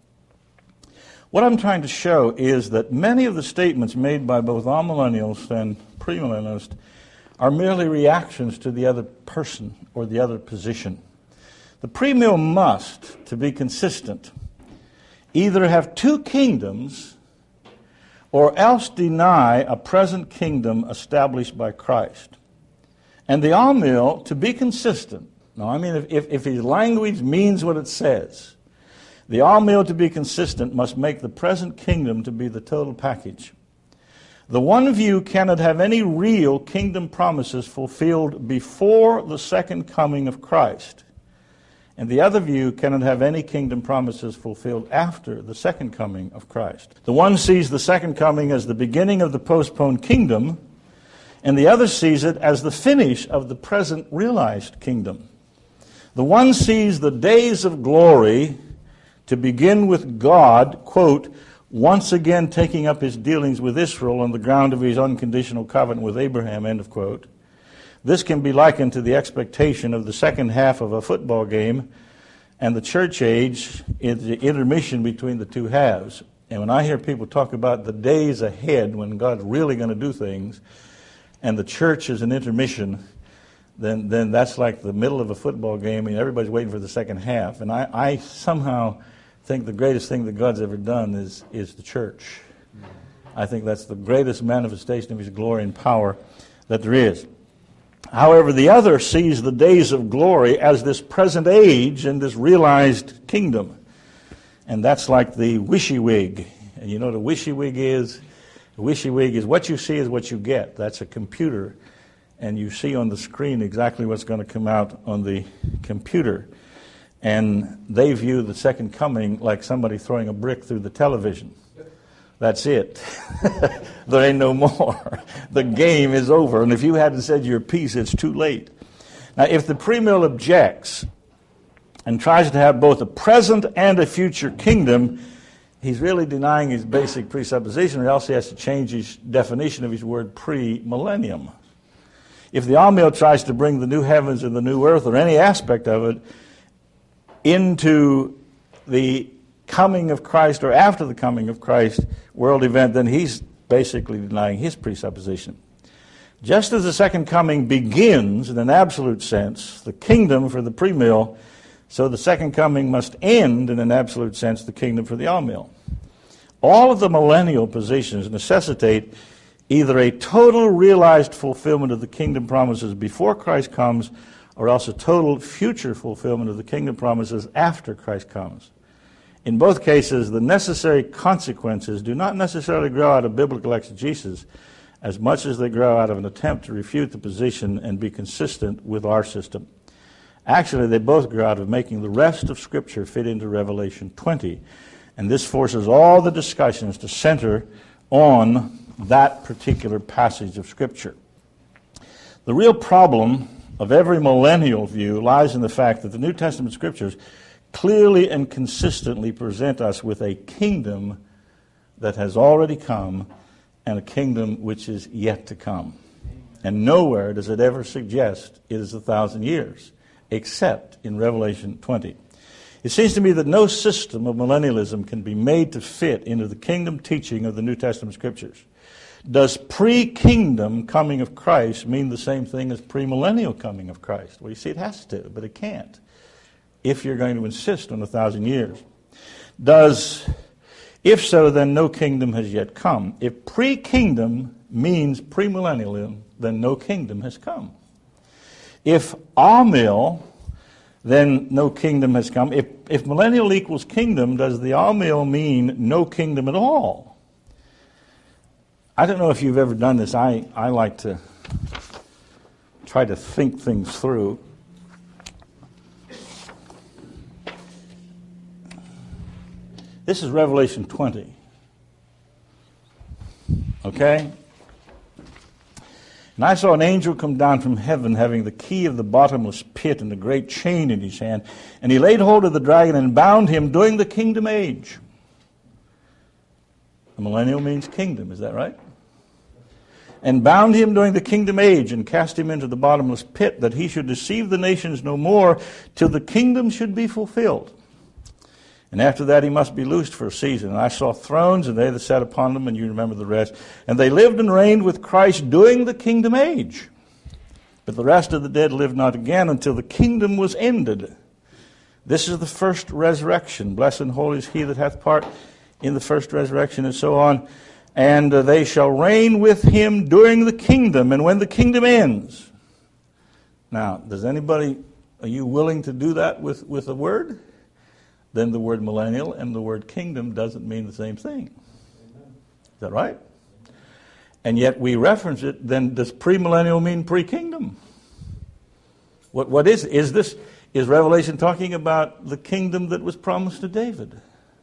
Speaker 1: What I'm trying to show is that many of the statements made by both amillennialists and premillennialists are merely reactions to the other person or the other position. The premill must, to be consistent, either have two kingdoms or else deny a present kingdom established by Christ. And the amill, to be consistent, now I mean if his language means what it says, the amill, to be consistent, must make the present kingdom to be the total package. The one view cannot have any real kingdom promises fulfilled before the second coming of Christ. And the other view cannot have any kingdom promises fulfilled after the second coming of Christ. The one sees the second coming as the beginning of the postponed kingdom, and the other sees it as the finish of the present realized kingdom. The one sees the days of glory to begin with God, quote, once again taking up his dealings with Israel on the ground of his unconditional covenant with Abraham, end of quote. This can be likened to the expectation of the second half of a football game and the church age is the intermission between the two halves. And when I hear people talk about the days ahead when God's really going to do things and the church is an intermission, then that's like the middle of a football game and everybody's waiting for the second half. And I somehow think the greatest thing that God's ever done is the church. I think that's the greatest manifestation of his glory and power that there is. However, the other sees the days of glory as this present age and this realized kingdom. And that's like the wishy-wig. And you know what a wishy-wig is? A wishy-wig is what you see is what you get. That's a computer. And you see on the screen exactly what's going to come out on the computer. And they view the second coming like somebody throwing a brick through the television. That's it. There ain't no more. The game is over. And if you hadn't said your piece, it's too late. Now, if the premill objects and tries to have both a present and a future kingdom, he's really denying his basic presupposition, or else he has to change his definition of his word pre-millennium. If the amill tries to bring the new heavens and the new earth, or any aspect of it, into the coming of Christ or after the coming of Christ world event, then he's basically denying his presupposition. Just as the second coming begins in an absolute sense, the kingdom for the premill, so the second coming must end in an absolute sense, the kingdom for the amill. All of the millennial positions necessitate either a total realized fulfillment of the kingdom promises before Christ comes, or else a total future fulfillment of the kingdom promises after Christ comes. In both cases, the necessary consequences do not necessarily grow out of biblical exegesis as much as they grow out of an attempt to refute the position and be consistent with our system. Actually, they both grow out of making the rest of Scripture fit into Revelation 20. And this forces all the discussions to center on that particular passage of Scripture. The real problem of every millennial view lies in the fact that the New Testament Scriptures clearly and consistently present us with a kingdom that has already come and a kingdom which is yet to come. And nowhere does it ever suggest it is 1,000 years, except in Revelation 20. It seems to me that no system of millennialism can be made to fit into the kingdom teaching of the New Testament Scriptures. Does pre-kingdom coming of Christ mean the same thing as pre-millennial coming of Christ? Well, you see, it has to, but it can't, if you're going to insist on 1,000 years. If so, then no kingdom has yet come. If pre-kingdom means premillennialism, then no kingdom has come. If amill, then no kingdom has come. If millennial equals kingdom, does the amill mean no kingdom at all? I don't know if you've ever done this. I like to try to think things through. This is Revelation 20. Okay? And I saw an angel come down from heaven having the key of the bottomless pit and a great chain in his hand. And he laid hold of the dragon and bound him during the kingdom age. The millennial means kingdom, is that right? And bound him during the kingdom age and cast him into the bottomless pit, that he should deceive the nations no more till the kingdom should be fulfilled. And after that he must be loosed for a season. And I saw thrones, and they that sat upon them, and you remember the rest. And they lived and reigned with Christ during the kingdom age. but the rest of the dead lived not again until the kingdom was ended. This is the first resurrection. Blessed and holy is he that hath part in the first resurrection, and so on. And they shall reign with him during the kingdom, and when the kingdom ends. Now, are you willing to do that with a word? Then the word millennial and the word kingdom doesn't mean the same thing. Is that right? And yet we reference it, then does premillennial mean pre-kingdom? What is this? Is Revelation talking about the kingdom that was promised to David?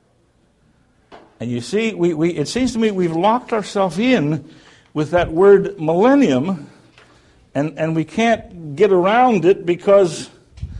Speaker 1: And you see, it seems to me we've locked ourselves in with that word millennium, and we can't get around it because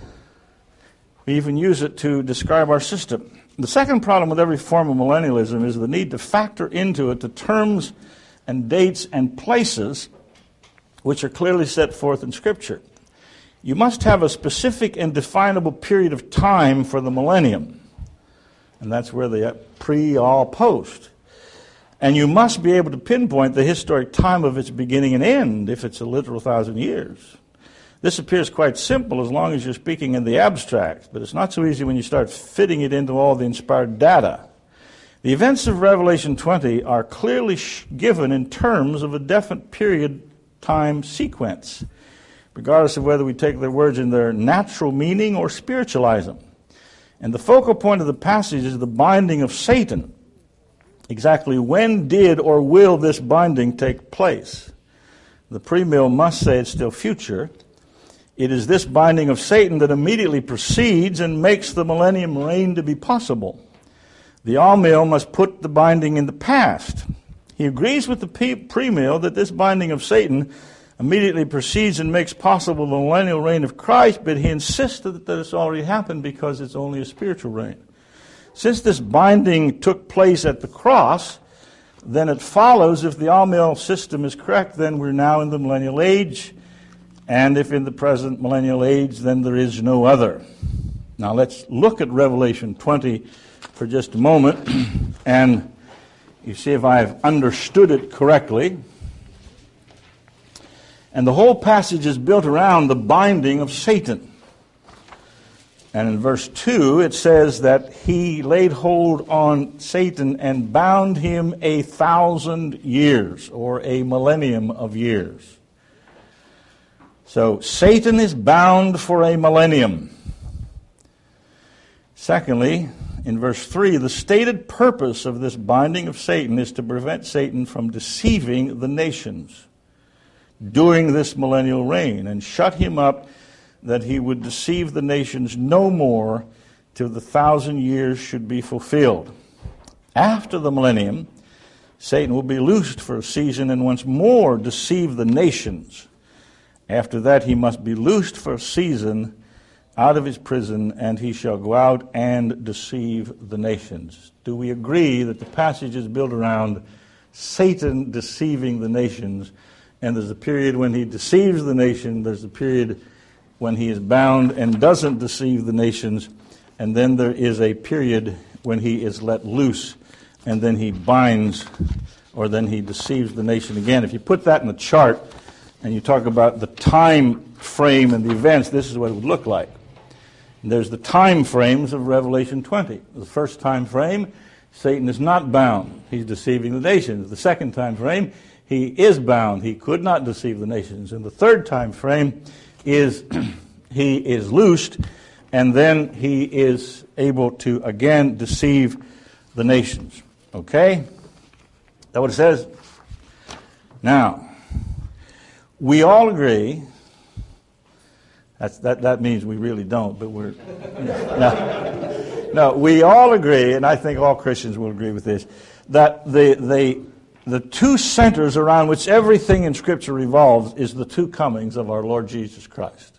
Speaker 1: we even use it to describe our system. The second problem with every form of millennialism is the need to factor into it the terms and dates and places which are clearly set forth in Scripture. You must have a specific and definable period of time for the millennium. And that's where the pre, all, post. And you must be able to pinpoint the historic time of its beginning and end if it's a literal 1,000 years. This appears quite simple as long as you're speaking in the abstract, but it's not so easy when you start fitting it into all the inspired data. The events of Revelation 20 are clearly given in terms of a definite period time sequence, regardless of whether we take their words in their natural meaning or spiritualize them. And the focal point of the passage is the binding of Satan. Exactly when did or will this binding take place? The premill must say it's still future. It is this binding of Satan that immediately precedes and makes the millennium reign to be possible. The amill must put the binding in the past. He agrees with the premill that this binding of Satan immediately precedes and makes possible the millennial reign of Christ, but he insists that it's already happened because it's only a spiritual reign. Since this binding took place at the cross, then it follows, if the amill system is correct, then we're now in the millennial age, and if in the present millennial age, then there is no other. Now let's look at Revelation 20 for just a moment, and you see if I've understood it correctly. And the whole passage is built around the binding of Satan. And in verse 2, it says that he laid hold on Satan and bound him 1,000 years, or a millennium of years. So Satan is bound for a millennium. Secondly, in verse 3, the stated purpose of this binding of Satan is to prevent Satan from deceiving the nations during this millennial reign, and shut him up that he would deceive the nations no more till the 1,000 years should be fulfilled. After the millennium, Satan will be loosed for a season and once more deceive the nations. After that, he must be loosed for a season out of his prison, and he shall go out and deceive the nations. Do we agree that the passage is built around Satan deceiving the nations? And there's a period when he deceives the nation, there's a period when he is bound and doesn't deceive the nations, and then there is a period when he is let loose, and then he binds, or then he deceives the nation again. If you put that in a chart, and you talk about the time frame and the events, this is what it would look like. And there's the time frames of Revelation 20. The first time frame, Satan is not bound. He's deceiving the nations. The second time frame, he is bound. He could not deceive the nations. And the third time frame is he is loosed, and then he is able to again deceive the nations. Okay? Is that what it says? Now, we all agree. That means we really don't, but we're... No, we all agree, and I think all Christians will agree with this, that the two centers around which everything in Scripture revolves is the two comings of our Lord Jesus Christ.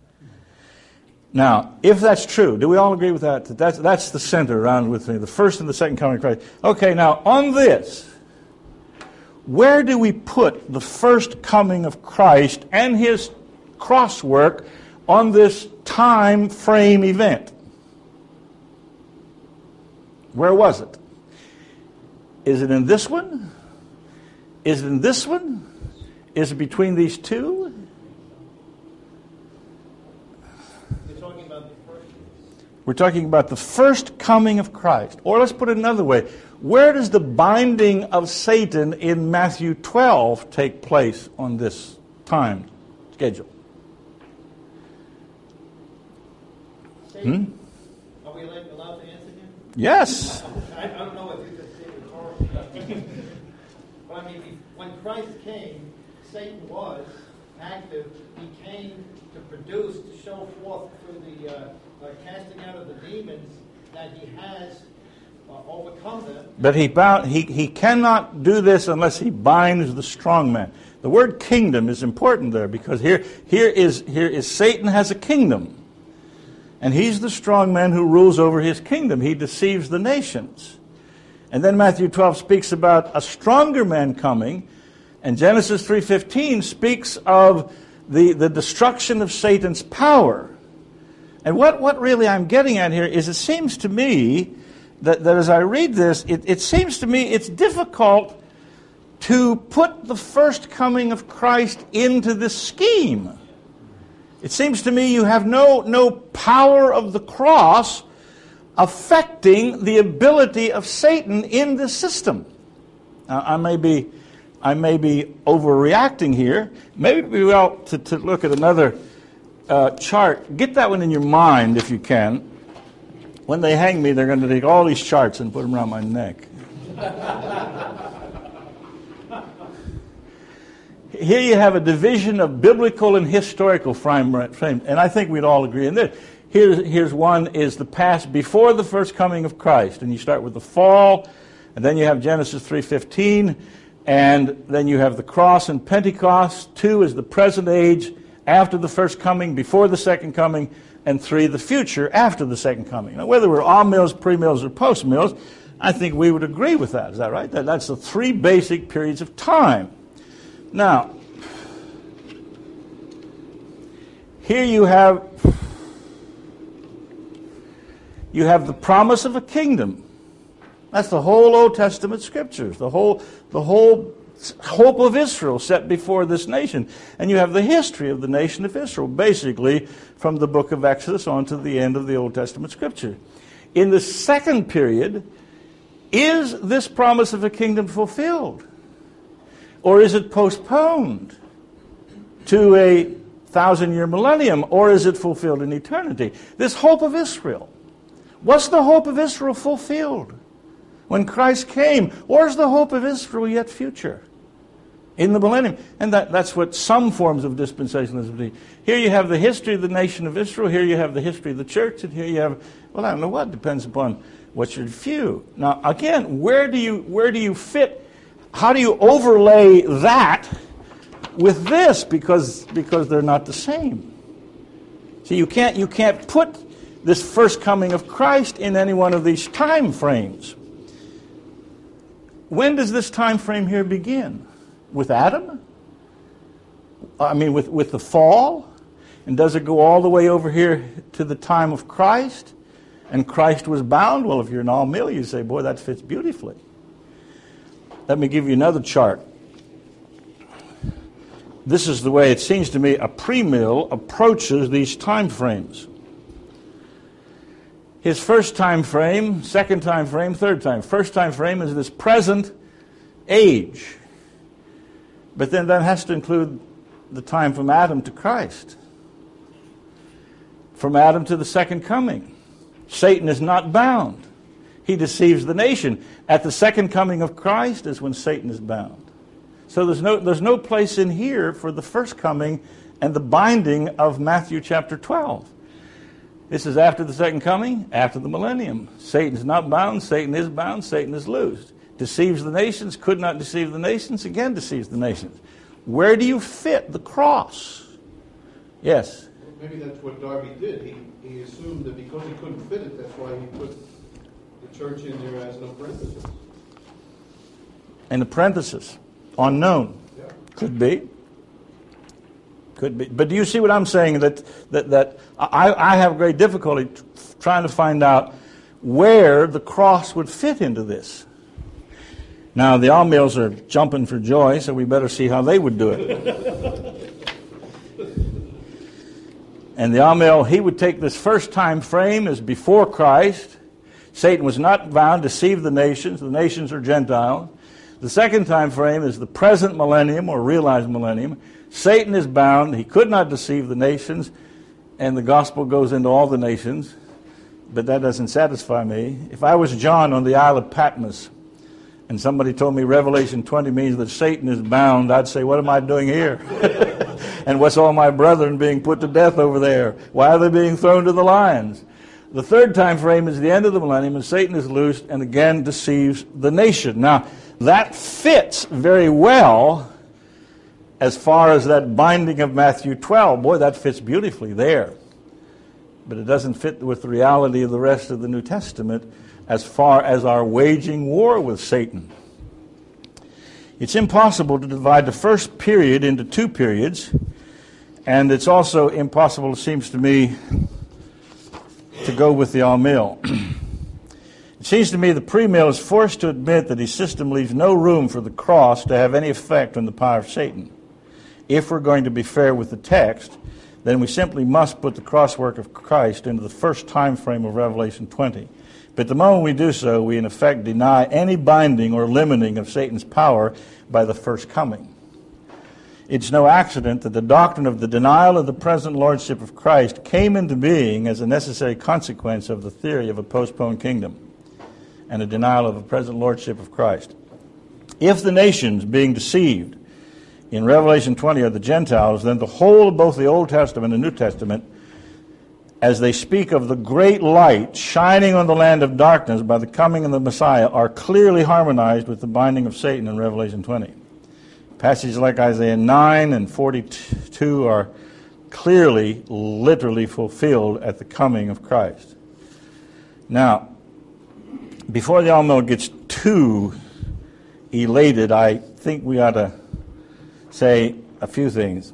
Speaker 1: Now, if that's true, do we all agree with that? That's the center around which the first and the second coming of Christ. Okay, now on this, where do we put the first coming of Christ and his crosswork on this time frame event? Where was it? Is it in this one? Is it in this one? Is it between these two?
Speaker 2: We're talking about the first.
Speaker 1: We're talking about the first coming of Christ. Or let's put it another way. Where does the binding of Satan in Matthew 12 take place on this time schedule?
Speaker 2: Satan. Are we allowed to answer him?
Speaker 1: Yes.
Speaker 2: I don't know if you could say rhetorically. But I mean, when Christ came, Satan was active. He came to produce, to show forth through the casting out of the demons that he has overcome them.
Speaker 1: But he cannot do this unless he binds the strong man. The word kingdom is important there because here is Satan has a kingdom. And he's the strong man who rules over his kingdom. He deceives the nations. And then Matthew 12 speaks about a stronger man coming. And Genesis 3:15 speaks of the destruction of Satan's power. And what really I'm getting at here is it seems to me that as I read this, it seems to me it's difficult to put the first coming of Christ into this scheme. It seems to me you have no power of the cross affecting the ability of Satan in this system. Now, I may be overreacting here. Maybe we ought to look at another chart. Get that one in your mind if you can. When they hang me, they're going to take all these charts and put them around my neck. Here you have a division of biblical and historical frame, and I think we'd all agree in this. Here's one is the past before the first coming of Christ, and you start with the fall, and then you have Genesis 3:15, and then you have the cross and Pentecost. 2 is the present age after the first coming, before the second coming, and 3 the future after the second coming. Now, whether we're all-mills, pre-mills, or post-mills, I think we would agree with that. Is that right? That's the 3 basic periods of time. Now, here you have the promise of a kingdom. That's the whole Old Testament scriptures, the whole hope of Israel set before this nation. And you have the history of the nation of Israel, basically from the book of Exodus on to the end of the Old Testament scripture. In the second period, is this promise of a kingdom fulfilled? Or is it postponed to a 1,000-year millennium? Or is it fulfilled in eternity? This hope of Israel. Was the hope of Israel fulfilled when Christ came? Or is the hope of Israel yet future in the millennium? And that's what some forms of dispensationalism do. Here you have the history of the nation of Israel. Here you have the history of the church. And here you have, well, I don't know what. Depends upon what's your view. Now, again, where do you fit? How do you overlay that with this? Because they're not the same. See, you can't put this first coming of Christ in any one of these time frames. When does this time frame here begin? With Adam? I mean, with the fall? And does it go all the way over here to the time of Christ? And Christ was bound? Well, if you're an all-mill, you say, boy, that fits beautifully. Let me give you another chart. This is the way it seems to me a pre-mill approaches these time frames. His first time frame, second time frame, third time. First time frame is this present age. But then that has to include the time from Adam to Christ. From Adam to the second coming. Satan is not bound. He deceives the nation. At the second coming of Christ is when Satan is bound. So there's no place in here for the first coming and the binding of Matthew chapter 12. This is after the second coming, after the millennium. Satan's not bound, Satan is bound, Satan is loosed. Deceives the nations, could not deceive the nations, again deceives the nations. Where do you fit the cross? Yes?
Speaker 3: Maybe that's what Darby did. He assumed that because he couldn't fit it, that's why he put the church in there as an parenthesis.
Speaker 1: In the parenthesis. Unknown.
Speaker 3: Yeah.
Speaker 1: Could be. Could be. But do you see what I'm saying? That I have great difficulty trying to find out where the cross would fit into this. Now, the all-mills are jumping for joy, so we better see how they would do it. And the Amil, he would take this first time frame as before Christ. Satan was not bound to deceive the nations. The nations are Gentiles. The second time frame is the present millennium or realized millennium. Satan is bound. He could not deceive the nations. And the gospel goes into all the nations. But that doesn't satisfy me. If I was John on the Isle of Patmos and somebody told me Revelation 20 means that Satan is bound, I'd say, what am I doing here? And what's all my brethren being put to death over there? Why are they being thrown to the lions? The third time frame is the end of the millennium, and Satan is loosed and again deceives the nation. Now, that fits very well as far as that binding of Matthew 12. Boy, that fits beautifully there. But it doesn't fit with the reality of the rest of the New Testament as far as our waging war with Satan. It's impossible to divide the first period into two periods, and it's also impossible, it seems to me, to go with the Amil. It seems to me the premill is forced to admit that his system leaves no room for the cross to have any effect on the power of Satan. If we're going to be fair with the text, then we simply must put the cross work of Christ into the first time frame of Revelation 20. But the moment we do so, we in effect deny any binding or limiting of Satan's power by the first coming. It's no accident that the doctrine of the denial of the present lordship of Christ came into being as a necessary consequence of the theory of a postponed kingdom and a denial of the present lordship of Christ. If the nations being deceived in Revelation 20 are the Gentiles, then the whole of both the Old Testament and New Testament, as they speak of the great light shining on the land of darkness by the coming of the Messiah, are clearly harmonized with the binding of Satan in Revelation 20. Passages like Isaiah 9 and 42 are clearly, literally fulfilled at the coming of Christ. Now, before the Almo gets too elated, I think we ought to say a few things.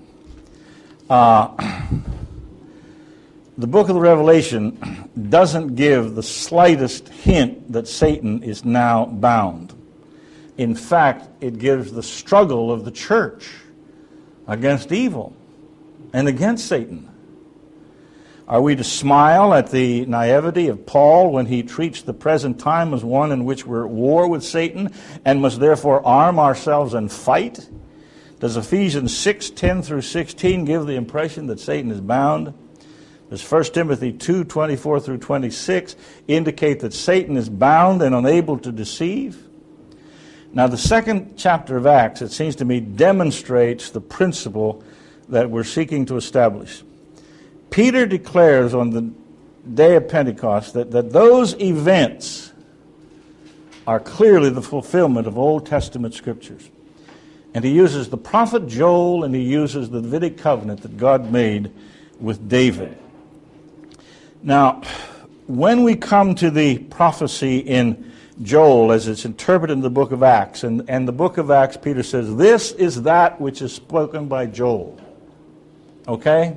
Speaker 1: The book of the Revelation doesn't give the slightest hint that Satan is now bound. In fact, it gives the struggle of the church against evil and against Satan. Are we to smile at the naivety of Paul when he treats the present time as one in which we're at war with Satan and must therefore arm ourselves and fight? Does Ephesians 6:10 through 16 give the impression that Satan is bound? Does 1 Timothy 2:24 through 26 indicate that Satan is bound and unable to deceive? Now, the second chapter of Acts, it seems to me, demonstrates the principle that we're seeking to establish. Peter declares on the day of Pentecost that those events are clearly the fulfillment of Old Testament scriptures. And he uses the prophet Joel and he uses the Davidic covenant that God made with David. Now, when we come to the prophecy in Joel as it's interpreted in the book of Acts, and the book of Acts, Peter says, this is that which is spoken by Joel. Okay?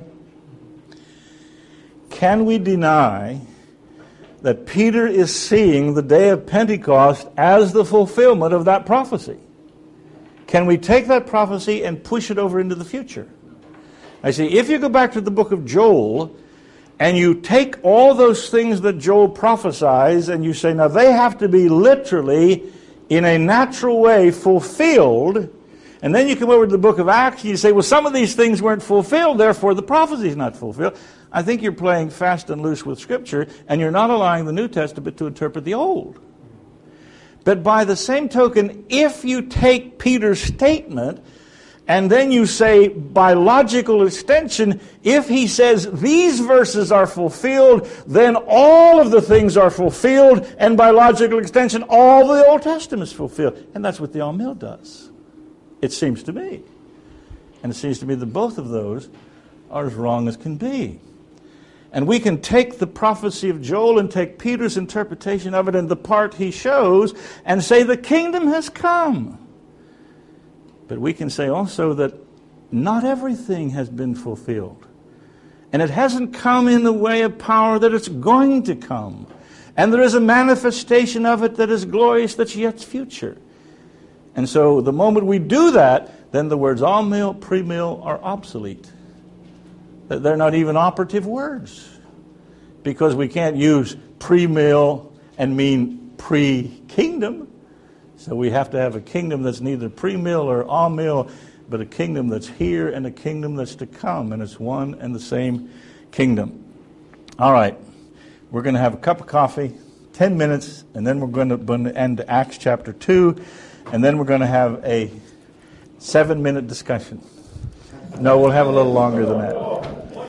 Speaker 1: Can we deny that Peter is seeing the day of Pentecost as the fulfillment of that prophecy? Can we take that prophecy and push it over into the future? I see, if you go back to the book of Joel, and you take all those things that Joel prophesies, and you say, now they have to be literally, in a natural way, fulfilled, and then you come over to the book of Acts, and you say, well, some of these things weren't fulfilled, therefore the prophecy is not fulfilled. I think you're playing fast and loose with Scripture, and you're not allowing the New Testament to interpret the Old. But by the same token, if you take Peter's statement, and then you say, by logical extension, if he says these verses are fulfilled, then all of the things are fulfilled, and by logical extension, all the Old Testament is fulfilled. And that's what the Almil does, it seems to me. And it seems to me that both of those are as wrong as can be. And we can take the prophecy of Joel and take Peter's interpretation of it and the part he shows and say the kingdom has come. But we can say also that not everything has been fulfilled. And it hasn't come in the way of power that it's going to come. And there is a manifestation of it that is glorious, that's yet future. And so the moment we do that, then the words all-mill, pre-mill are obsolete. They're not even operative words, because we can't use pre-mill and mean pre-kingdom. So we have to have a kingdom that's neither pre-mill or amill, but a kingdom that's here and a kingdom that's to come, and it's one and the same kingdom. All right, we're going to have a cup of coffee, 10 minutes, and then we're going to end Acts chapter 2, and then we're going to have a 7-minute discussion. No, we'll have a little longer than that.